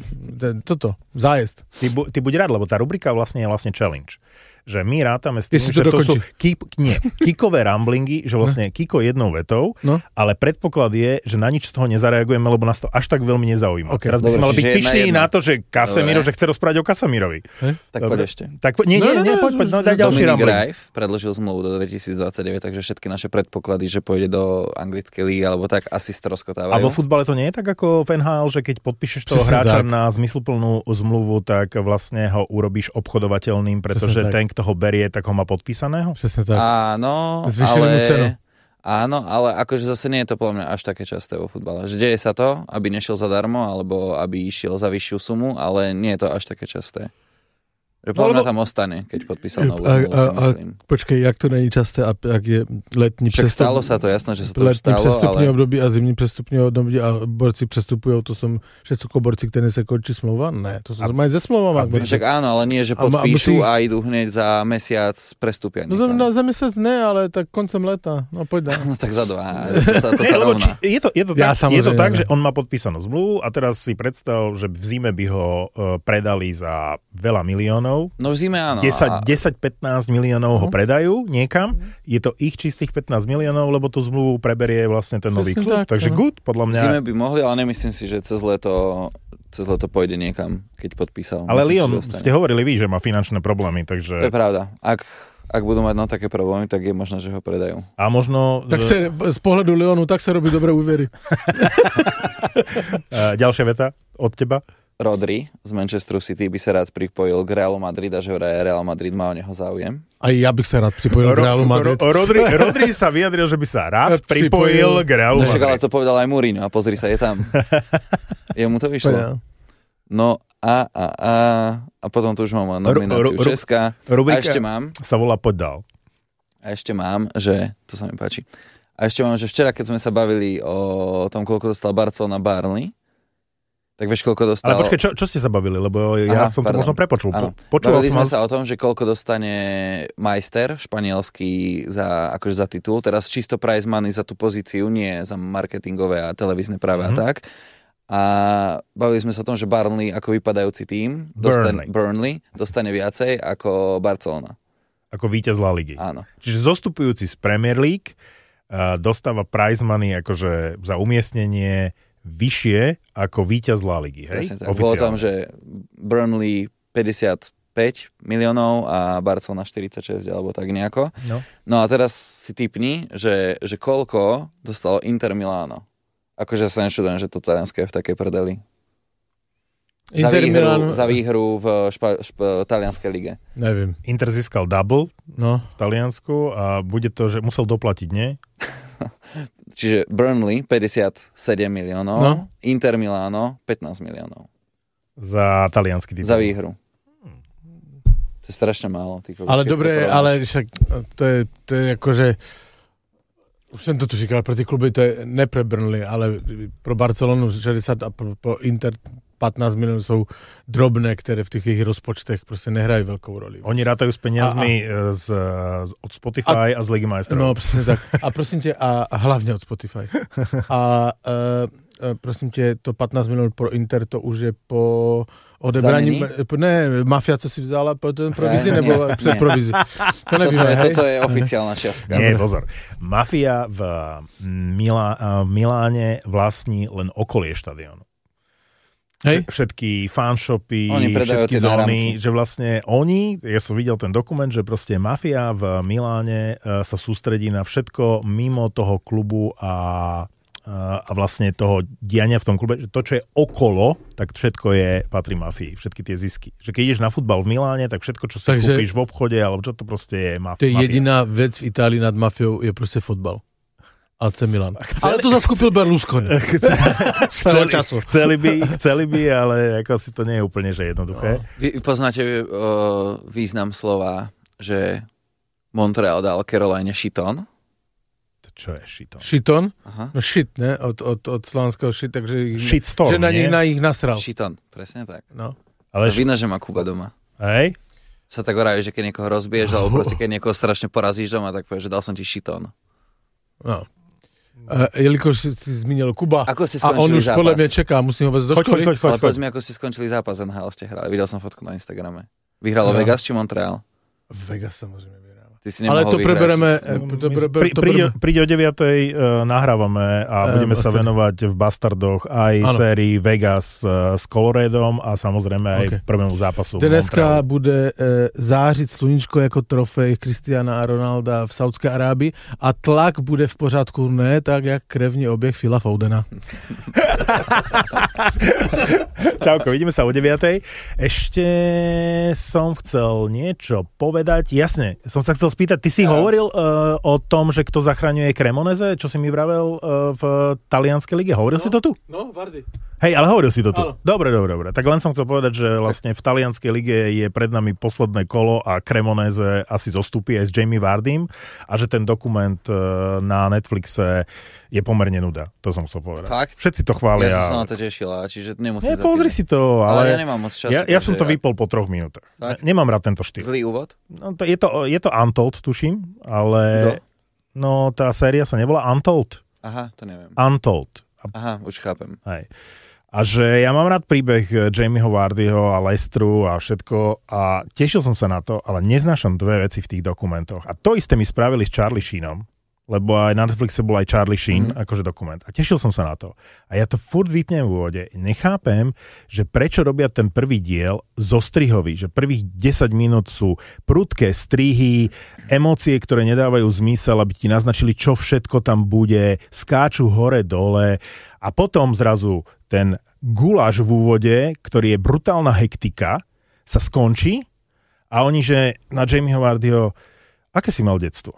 toto, zájezd. Ty, bu, ty buď rád, lebo tá rubrika vlastne je vlastne challenge. Že my rátame s tým, Jestli že to, to sú dokončí. kik, nie, kikové ramblingy, že vlastne Kiko jednou vetou, no? Ale predpoklad je, že na nič z toho nezareagujeme, lebo nás to až tak veľmi nezaujíma. Okay. Teraz by sme mali byť pyšní na to, že Casemiro, dobre. Že chce rozprávať o Casemirovi. He? Tak dobre. Poď ešte. Tak, nie, nie, nie, poď, poď, no, daj ďalší rambling. Dominik Rajf predložil zmluvu do dvetisícdvadsaťdeväť, takže všetky naše predpoklady, že pôjde do anglickej lígy, alebo tak asi stroskotávajú. A vo futbale to nie je tak ako v en há el, že keď podpíšeš toho hráča tak. Na zmysluplnú zmluvu, tak vlastne ho urobíš obchodovateľným, pretože ten, kto ho berie, tak ho má podpísaného? Presne tak. Áno, ale... Áno, ale akože zase nie je to podľa mňa až také časté vo futbale. Že deje sa to, aby nešiel zadarmo, alebo aby išiel za vyššiu sumu, ale nie je to až také časté. Že podľa mňa tam ostane, keď podpísal novú zmluvu, si myslím. A, počkej, jak to není časté, a ak je letní však přestup... stalo sa to, jasné, že sa to už letní stalo, přestupní ale... období a zimní přestupní období a borci přestupujú, to som všetko borci, ktorí sa končí smlouva? Ne, to sú normálne ze smlouvama. Však áno, ale nie, že podpíšu a, a, musí... a idú hneď za mesiac prestupia. No za, no, za mesiac ne, ale tak koncem leta. No poď dá. No tak za dva, to sa, to sa rovná. Je to, je to tak, ja, je to tak že on má podpísanú zmluvu a teraz si predstav, že v zime by ho uh, predali za veľa miliónov. No v zime áno. desať pätnásť miliónov ho predajú niekam, je to ich čistých pätnásť miliónov, lebo tú zmluvu preberie vlastne ten nový klub, tak, takže no. good, podľa mňa. Zime by mohli, ale nemyslím si, že cez leto cez leto pôjde niekam, keď podpísal. Ale Myslím, Lyon, ste hovorili vy, že má finančné problémy, takže... To je pravda. Ak, ak budú mať no také problémy, tak je možné, že ho predajú. A možno... Tak sa, z pohľadu Lyonu, tak sa robí dobré úvery. Ďalšia veta od teba? Rodri z Manchesteru City by sa rád pripojil k Realu Madrid a že Real Madrid má o neho záujem. Aj ja bych sa rád pripojil Ro- k Realu Madrid. Ro- Rodri, Rodri sa vyjadril, že by sa rád pripojil k Realu Madrid. No však ale to povedal aj Mourinho a pozri sa, je tam. Jemu to vyšlo. No a, a, a, a potom tu už mám nomináciu ro, ro, Česka. A ešte mám. Sa volá Poddal. A ešte mám, že, to sa mi páči, a ešte mám, že včera, keď sme sa bavili o tom, koľko dostal Barcelona Burnley, tak vieš, koľko dostal... Ale počkaj, čo, čo ste sa bavili? Lebo ja Aha, som pardon. to možno prepočul. Áno. Počúval Bavili som sme vás... sa o tom, že koľko dostane Majster španielský za, akože za titul. Teraz čisto prize money za tú pozíciu, nie za marketingové a televízne práve mm-hmm. a tak. A bavili sme sa o tom, že Burnley ako vypadajúci tím dostane, Burnley. Burnley dostane viacej ako Barcelona. Ako víťaz La Ligy. Áno. Čiže zostupujúci z Premier League uh, dostáva prize money akože za umiestnenie vyššie ako víťaz La Ligy, hej? Presne tak. Bolo tam, že Burnley päťdesiatpäť miliónov a Barcelona štyridsaťšesť alebo tak nejako. No, no a teraz si tipni, že, že koľko dostalo Inter Milano. Akože sa nečudujem, že to talianské je v takej prdeli. Za výhru, za výhru v špa, špa, talianskej lige. Neviem. Inter získal double no. v Taliansku a bude to, že musel doplatiť, nie? Čiže Burnley päťdesiatsedem miliónov, no. Inter Milano pätnásť miliónov. Za taliansky titul. Za výhru. To je strašne málo. Ty, ale dobre, ale však to je, to je akože už som to tu říkal, pro ty kluby to je ne pre Burnley, ale pro Barcelonu šedesát a pro, pro Inter pätnásť miliónov sú drobné, ktoré v tých ich rozpočtech proste nehrajú veľkou roli. Oni rátajú s peniazmi a, a, z, od Spotify a, a z Ligy majstrov. No, presne tak. A prosím te, a, a hlavne od Spotify. A e, prosím te, to pätnásť miliónov pro Inter, to už je po odebraní... Ne, mafia, co si vzala po ten provizi, nebo před provizi. To nevíme, toto, je, hej? toto je oficiálna šiastka. Nie, pozor. Mafia v, Milá, v Miláne vlastní len okolie štadiónu. Hej. Všetky fanshopy, oni všetky zóny, že vlastne oni, ja som videl ten dokument, že proste mafia v Miláne sa sústredí na všetko mimo toho klubu a, a vlastne toho diania v tom klube, že to, čo je okolo, tak všetko je, patrí mafii, všetky tie zisky. Že keď ideš na futbal v Miláne, tak všetko, čo si Takže, kúpiš v obchode, alebo čo to proste je mafia. To je jediná vec v Itálii nad mafiou, je proste futbal. á cé Milan. Chceli, ale to zaskúpil Berlusconi. Chceli, chceli, by, chceli by, ale ako si to nie je úplne že jednoduché. No. Vy poznáte uh, význam slova, že Montreal dal Caroline šiton? To čo je šiton? Šiton? Aha. No shit, ne? Od, od, od slovanského shit, takže Shitstorm, že na nich, na ich nasral. Šiton, presne tak. No. Ale no, vidno, že má Kuba doma. Hej? Sa tak hovorí, že keď niekoho rozbiješ, alebo proste keď niekoho strašne porazíš doma, tak povieš, že dal som ti šiton. No. Uh, jelikož si zmínil Kuba ako ste a on už zápas? podľa mňa čeká, musím ho vec do školy. Choď, choď, choď, ale povedz mi, ako ste skončili zápas en há el ste hrali. Videl som fotku na Instagrame. Vyhralo no. Vegas či Montreal? Vegas samozrejme vyhralo. Ty si ale to prebereme... Pri, príde, príde o deviatej uh, nahrávame a budeme um, sa venovať v Bastardoch aj ano. sérii Vegas uh, s Coloradom a samozrejme aj okay. prvému zápasu. Dneska bude uh, zářit sluníčko jako trofej Cristiana Ronalda v Saudské Arábii a tlak bude v pořádku, ne tak, jak krevní obieh Phila Foudena. Čauko, vidíme sa o deviatej. Ešte som chcel niečo povedať. Jasne, som sa chcel spýtať, ty si ja. hovoril uh, o tom, že kto zachraňuje Cremoneze, čo si mi vravel uh, v talianskej lige. Hovoril no, si to tu? No, Vardy. Hej, ale hovoril si to tu. Áno. Dobre, dobre, dobre. Tak len som chcel povedať, že vlastne v talianskej lige je pred nami posledné kolo a Cremoneze asi zostupí aj s Jamie Vardym a že ten dokument uh, na Netflixe je pomerne nuda. To som chcel povedať. Fakt? Všetci to chvália. Ja som sa na to tešil, čiže nemusím zapínať. Pozri si to, ale... ale ja nemám moc času. Ja, ja som to ja... vypol po troch minútach. Fakt? Nemám rád tento štýl. Zlý úvod? No, to, je, to, je to Untold, tuším, ale... Kto? No, tá séria sa nevolá Untold. Aha, to neviem. Untold. Aha, už chápem. Hej. A že ja mám rád príbeh Jamieho Vardyho a Leicesteru a všetko a tešil som sa na to, ale neznášam dve veci v tých dokumentoch. A to isté mi spravili s Charlie Sheenom. lebo aj na Netflixe bol aj Charlie Sheen, mm. akože dokument. A tešil som sa na to. A ja to furt vypnem v úvode. Nechápem, že prečo robia ten prvý diel zostrihový, že prvých desať minút sú prudké strihy, emócie, ktoré nedávajú zmysel, aby ti naznačili, čo všetko tam bude, skáču hore-dole a potom zrazu ten guláš v úvode, ktorý je brutálna hektika, sa skončí a oni, že na Jamieho Vardyho, aké si mal detstvo?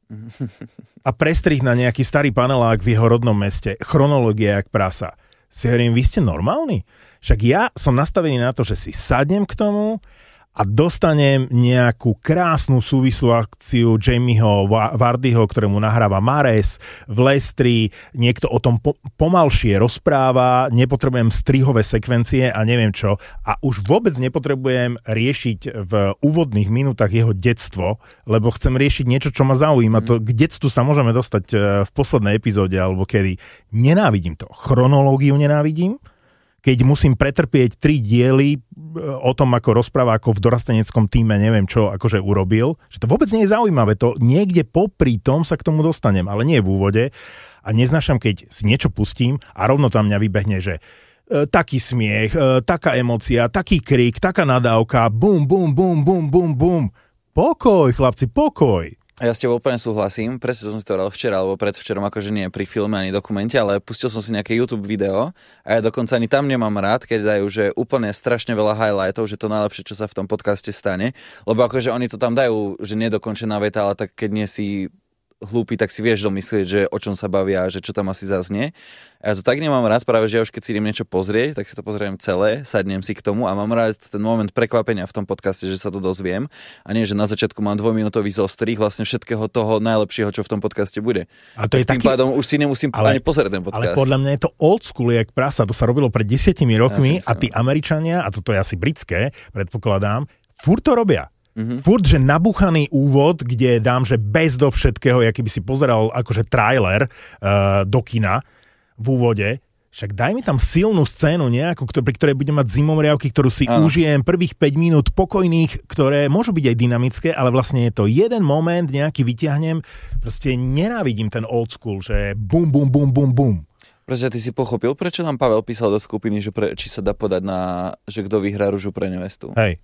A prestrih na nejaký starý panelák v jeho rodnom meste. Chronológia jak prasa. Si hovorím, vy ste normálni? Však ja som nastavený na to, že si sadnem k tomu a dostanem nejakú krásnu súvislú akciu Jamieho Vardyho, ktorému nahráva Mares v Lestri. Niekto o tom po- pomalšie rozpráva, nepotrebujem strihové sekvencie a neviem čo. A už vôbec nepotrebujem riešiť v úvodných minútach jeho detstvo, lebo chcem riešiť niečo, čo ma zaujíma. To, k detstvu sa môžeme dostať v poslednej epizóde alebo kedy. Nenávidím to. Chronológiu nenávidím. Keď musím pretrpieť tri diely o tom, ako rozpráva, ako v dorasteneckom týme, neviem čo, akože urobil, že to vôbec nie je zaujímavé, to niekde popri tom sa k tomu dostanem, ale nie v úvode a neznášam, keď si niečo pustím a rovno tam mňa vybehne, že e, taký smiech, e, taká emócia, taký krik, taká nadávka, bum, bum, bum, bum, bum, bum. Pokoj, chlapci, pokoj. A ja s tebou úplne súhlasím, presne som si to hovoril včera alebo predvčerom, akože nie pri filme ani dokumente, ale pustil som si nejaké YouTube video a ja dokonca ani tam nemám rád, keď dajú, že úplne strašne veľa highlightov, že to najlepšie, čo sa v tom podcaste stane, lebo akože oni to tam dajú, že nedokončená veta, ale tak keď nie si hlúpy, tak si vieš domyslieť, že o čom sa bavia, že čo tam asi zaznie. A ja to tak nemám rád, práve že ja už keď si idem niečo pozrieť, tak si to pozriem celé, sadnem si k tomu a mám rád ten moment prekvapenia v tom podcaste, že sa to dozviem a nie, že na začiatku mám dvojminútový zostrih vlastne všetkého toho najlepšieho, čo v tom podcaste bude. A to je tým taký... pádom už si nemusím ale, ani pozrieť ten podcast. Ale podľa mňa je to old school, jak prasa, to sa robilo pred desiatimi rokmi ja a tí Američania, a toto je asi britské, predpokladám, furt to robia. Mm-hmm. Furt, že nabúchaný úvod, kde dám, že bez do všetkého, aký by si pozeral akože trailer uh, do kina v úvode, však daj mi tam silnú scénu nejakú, ktor- pri ktorej budem mať zimomriavky, ktorú si ano. užijem prvých päť minút pokojných, ktoré môžu byť aj dynamické, ale vlastne je to jeden moment, nejaký vyťahnem, proste nenávidím ten old school, že bum, bum, bum, bum, bum. Proste ty si pochopil, prečo nám Pavel písal do skupiny, že pre, či sa dá podať na, že kto vyhrá Ružu pre nevestu? Hej.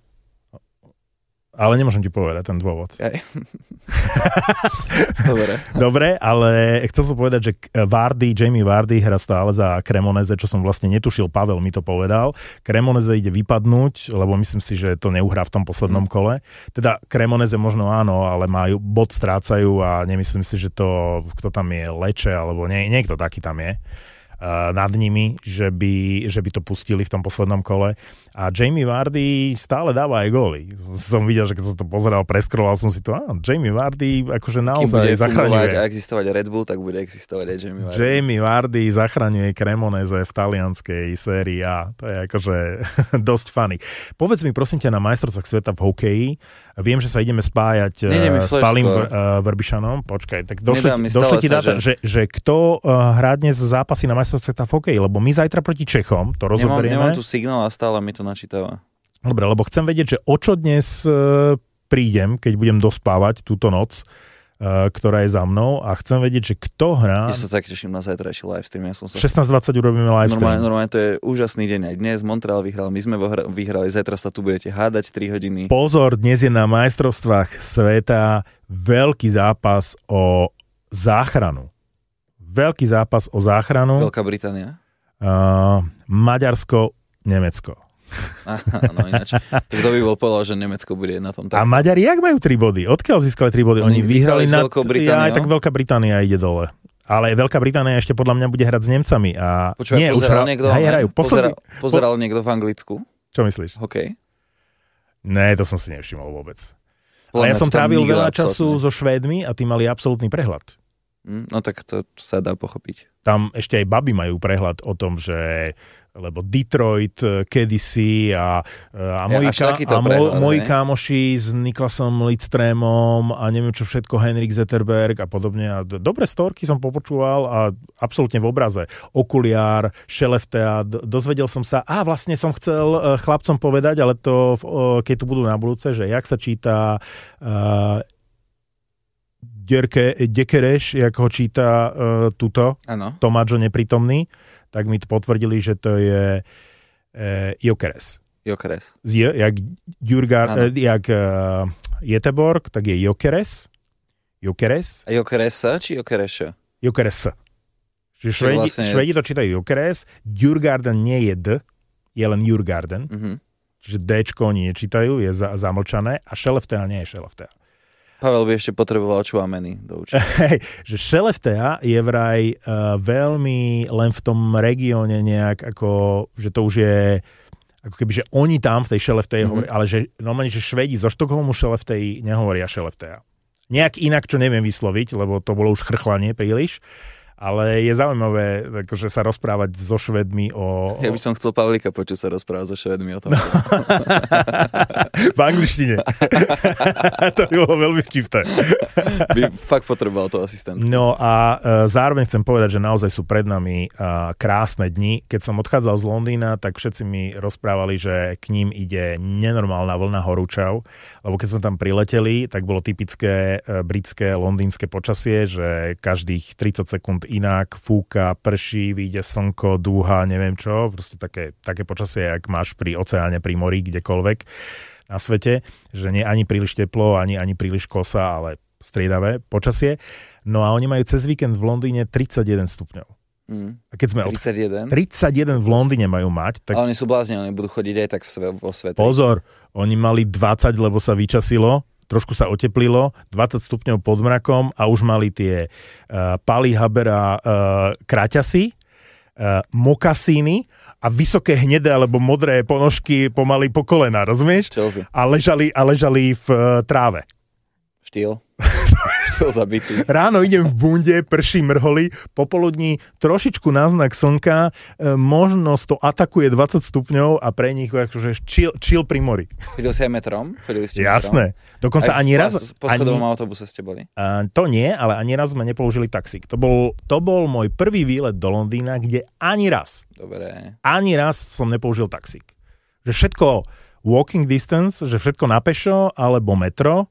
Ale nemôžem ti povedať ten dôvod. Dobre. Dobre, ale chcel som povedať, že Vardy, Jamie Vardy hrá stále za Cremonese, čo som vlastne netušil, Pavel mi to povedal. Cremonese ide vypadnúť, lebo myslím si, že to neuhrá v tom poslednom mm. kole. Teda Cremonese možno áno, ale majú, bod strácajú a nemyslím si, že to, kto tam je, Leče, alebo nie, niekto taký tam je nad nimi, že by, že by to pustili v tom poslednom kole. A Jamie Vardy stále dáva aj góly. Som videl, že keď som to pozeral, preskroloval som si to, á, Jamie Vardy akože naozaj zachraňuje. Kým bude existovať Red Bull, tak bude existovať aj Jamie Vardy. Jamie Vardy zachraňuje Cremonese v talianskej sérii A. To je akože dosť funny. Povedz mi prosím ťa na majstrovstvách sveta v hokeji. Viem, že sa ideme spájať uh, s Palým uh, Vrbišanom. Počkaj, tak došli, došli ti dáta, že... Že, že kto uh, hrá dnes zápasy na majstrovstvách sveta v hokeji, lebo my zajtra proti Čechom to rozoberieme. Nemám, nemám tu signál a stále mi to načítava. Dobre, lebo chcem vedieť, že o čo dnes uh, prídem, keď budem dospávať túto noc, uh, ktorá je za mnou a chcem vedieť, že kto hrá... Ja sa tak teším na zajtrajší livestream. Ja som sa... šestnásť dvadsať urobíme livestream. Normálne, normálne to je úžasný deň. Aj dnes Montreal vyhral, my sme vyhrali, zajtra sa tu budete hádať tri hodiny. Pozor, dnes je na majstrovstvách sveta veľký zápas o záchranu. Veľký zápas o záchranu. Veľká Británia. Uh, Maďarsko, Nemecko. Aha, no ináč. Tak to by bol povedal, že Nemecko bude na tom tak. A Maďari jak majú tri body? Odkiaľ získali tri body? Oni, Oni vyhrali nad... Ja, aj tak Veľká Británia ide dole. Ale Veľká Británia ešte podľa mňa bude hrať s Nemcami. A... Počúvaj, Nie, pozeral, už niekto, hej, hrajú. Posledný... pozeral, pozeral niekto v Anglicku? Čo myslíš? Hokej? Ne, to som si nevšimol vôbec. Ale ja som trávil veľa času so Švédmi a tí mali absolútny prehľad. No tak to sa dá pochopiť. Tam ešte aj baby majú prehľad o tom, že lebo Detroit kedysi a, a moji, ja, ká, a prehľad, moji kámoši s Niklasom Lidströmom a neviem čo všetko, Henrik Zetterberg a podobne. A dobré storky som popočúval a absolútne v obraze. Okuliár, Šeleftea, dozvedel som sa, a vlastne som chcel chlapcom povedať, ale to, keď tu budú na budúce, že jak sa číta uh, Derke, Dekereš, jak ho číta uh, tuto, ano. Tomáčo neprítomný, tak mi to potvrdili, že to je uh, Gyökeres. Gyökeres. Z, jak Djurgar, uh, jak uh, Göteborg, tak je Gyökeres. Gyökeres. A Gyökeresa či Gyökeresa? Gyökeres. Čiže Švedi, vlastne... Švedi to čítajú Gyökeres. Djurgarden nie je D, je len Djurgarden. Uh-huh. Čiže Dčko oni nečítajú, je za, zamlčané. A Skellefteå nie je Skellefteå. Pavel by ešte potreboval Čuameny doučiť. Že Skellefteå je vraj uh, veľmi len v tom regióne nejak ako, že to už je ako keby, že oni tam v tej Skellefteå mm-hmm. hovoria, ale že normálne, že Švedi zo Štokholmu Skellefteå nehovoria Skellefteå. Nejak inak, čo neviem vysloviť, lebo to bolo už chrchlanie príliš. Ale je zaujímavé akože sa rozprávať so Švedmi o... Ja by som chcel Pavlíka počuť sa rozprávať so Švedmi o tom. No. V angličtine. To by bolo veľmi vtipné. By fakt potreboval to asistent. No a uh, zároveň chcem povedať, že naozaj sú pred nami uh, krásne dni. Keď som odchádzal z Londýna, tak všetci mi rozprávali, že k ním ide nenormálna vlna horúčav, lebo keď sme tam prileteli, tak bolo typické uh, britské, londýnske počasie, že každých tridsať sekúnd inak, fúka, prší, vyjde slnko, dúha, neviem čo, proste také, také počasie, jak máš pri oceáne, pri mori, kdekoľvek na svete, že nie ani príliš teplo, ani, ani príliš kosa, ale striedavé počasie. No a oni majú cez víkend v Londýne tridsaťjeden stupňov. Mm. A keď sme tridsaťjeden? Od... tridsaťjeden v Londýne majú mať. Tak... Ale oni sú blázni, oni budú chodiť aj tak vo svete. Pozor, oni mali dvadsať, lebo sa vyčasilo, trošku sa oteplilo, dvadsať stupňov pod mrakom a už mali tie uh, palihabera uh, kraťasy, uh, mokasíny a vysoké hnedé alebo modré ponožky pomaly po kolena, rozumieš? Chelsea. A ležali, a ležali v uh, tráve. Štýl. Štýl zabitý. Ráno idem v bunde, prší, mrholi, popoludní trošičku náznak slnka, e, možnosť to atakuje dvadsať stupňov a pre nich akože chill, chill pri mori. Chodili si aj metrom? Chodili ste Jasné. Metrom? Dokonca aj ani raz... Po schodovom ani, autobuse ste boli? A, to nie, ale ani raz sme nepoužili taxík. To bol, to bol môj prvý výlet do Londýna, kde ani raz, Dobre. ani raz som nepoužil taxík. Že všetko walking distance, že všetko na pešo alebo metro,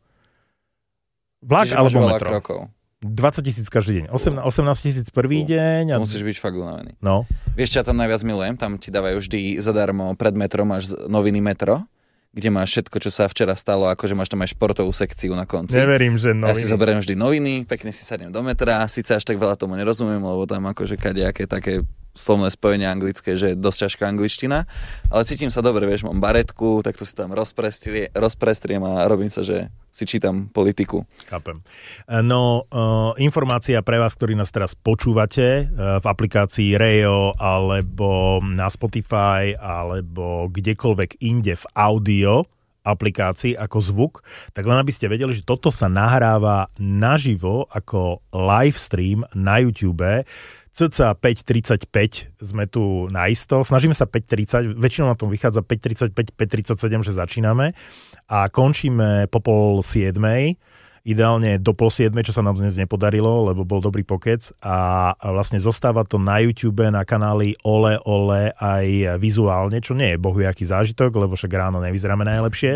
vlak Čiže alebo metro. Krokov. dvadsať tisíc každý deň. osemnásť tisíc prvý uh, deň. A... Musíš byť fakt unavený. No. Vieš, čo ja tam najviac milujem? Tam ti dávajú vždy zadarmo pred metrom, máš noviny Metro, kde máš všetko, čo sa včera stalo, akože máš tam aj športovú sekciu na konci. Neverím, že noviny. Ja si zoberiem vždy noviny, pekne si sadnem do metra, síce až tak veľa tomu nerozumiem, lebo tam akože kadejaké také slovné spojenie anglické, že je dosť ťažká angličtina, ale cítim sa dobre, vieš, mám baretku, tak to si tam rozprestrie, rozprestriem a robím sa, že si čítam politiku. Chápem. No, uh, informácia pre vás, ktorí nás teraz počúvate uh, v aplikácii Reo alebo na Spotify alebo kdekoľvek inde v audio aplikácii ako zvuk, tak len aby ste vedeli, že toto sa nahráva naživo ako live stream na YouTube. cca päť tridsaťpäť sme tu naisto. Snažíme sa päť tridsať, väčšinou na tom vychádza päť tridsaťpäť, päť tridsaťsedem, že začíname a končíme po pol siedmej, ideálne do pol siedmej, čo sa nám dnes nepodarilo, lebo bol dobrý pokec a vlastne zostáva to na YouTube, na kanáli Ole Ole aj vizuálne, čo nie je bohujaký zážitok, lebo však ráno nevyzeráme najlepšie,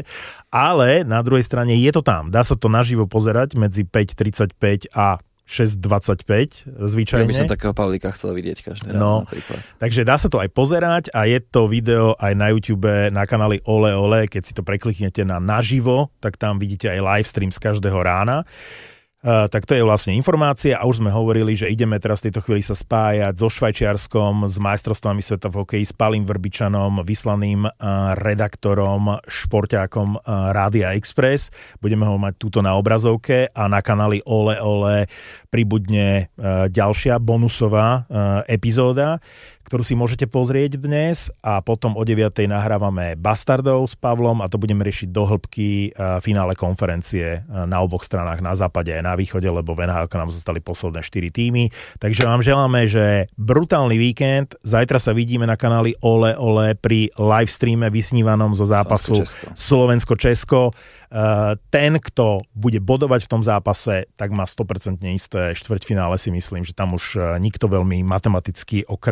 ale na druhej strane je to tam. Dá sa to naživo pozerať medzi päť tridsaťpäť a šesť dvadsaťpäť zvyčajne. Ja by som takého Pavlíka chcel vidieť každý no, ráno napríklad. Takže dá sa to aj pozerať a je to video aj na YouTube na kanáli Ole Ole, keď si to prekliknete na naživo, tak tam vidíte aj live stream z každého rána. Uh, tak to je vlastne informácia a už sme hovorili, že ideme teraz v tejto chvíli sa spájať so Švajčiarskom, s majstrovstvami sveta v hokeji, s Palim Vrbičanom, vyslaným uh, redaktorom, šporťákom uh, Rádia Express. Budeme ho mať túto na obrazovke a na kanáli Ole Ole pribudne uh, ďalšia bonusová uh, epizóda, ktorú si môžete pozrieť dnes a potom o deviatej nahrávame Bastardov s Pavlom a to budeme riešiť do hĺbky uh, finále konferencie uh, na oboch stranách, na západe aj na východe, lebo v en há el nám zostali posledné štyri týmy. Takže vám želáme, že brutálny víkend. Zajtra sa vidíme na kanáli Ole Ole pri live streame vysnívanom zo zápasu Slovensko-Česko. Uh, ten, kto bude bodovať v tom zápase, tak má sto percent isté štvrťfinále, si myslím, že tam už uh, nikto veľmi matematicky okrem no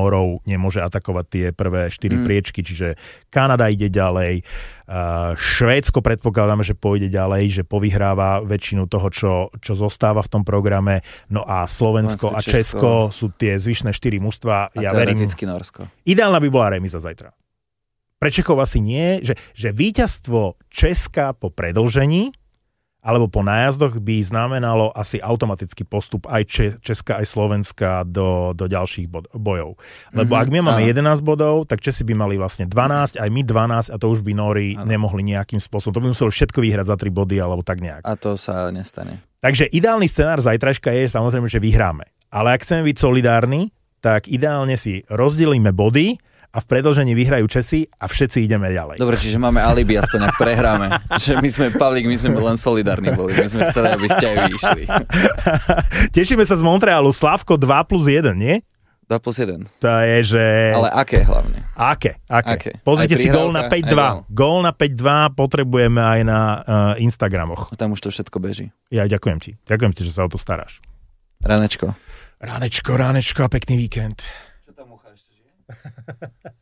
juniorov nemôže atakovať tie prvé štyri mm. priečky, čiže Kanada ide ďalej, Švédsko predpokladáme, že pôjde ďalej, že povyhráva väčšinu toho, čo, čo zostáva v tom programe, no a Slovensko, Slovensko a Česko, Česko sú tie zvyšné štyri mužstva. A ja verím, Norsko. Ideálna by bola remíza zajtra. Pre Čechov asi nie, že, že víťazstvo Česka po predĺžení alebo po nájazdoch by znamenalo asi automatický postup aj Česka, aj Slovenska do, do ďalších bod, bojov. Lebo mm-hmm, ak my máme áno. jedenásť bodov, tak Česi by mali vlastne dvanásť, aj my dvanásť a to už by Nóri áno. nemohli nejakým spôsobom. To by muselo všetko vyhrať za tri body alebo tak nejak. A to sa nestane. Takže ideálny scenár zajtrajška je samozrejme, že vyhráme. Ale ak chceme byť solidárni, tak ideálne si rozdelíme body a v predĺžení vyhrajú Česi a všetci ideme ďalej. Dobre, čiže máme alibi, aspoň ak prehráme. Že my sme, Pavlík, my sme len solidárni boli. My sme chceli, aby ste aj vy išli. Tešíme sa z Montrealu. Slávko dva plus jeden, nie? dva plus jeden. To je, že... Ale aké hlavne? Aké, aké. aké? Pozrite si gól na päť dva. Gól na päť dva potrebujeme aj na uh, Instagramoch. A tam už to všetko beží. Ja ďakujem ti. Ďakujem ti, že sa o to staráš. Ránečko. Ránečko, ránečko a pekný víkend. Čo tam mucha ešte žije?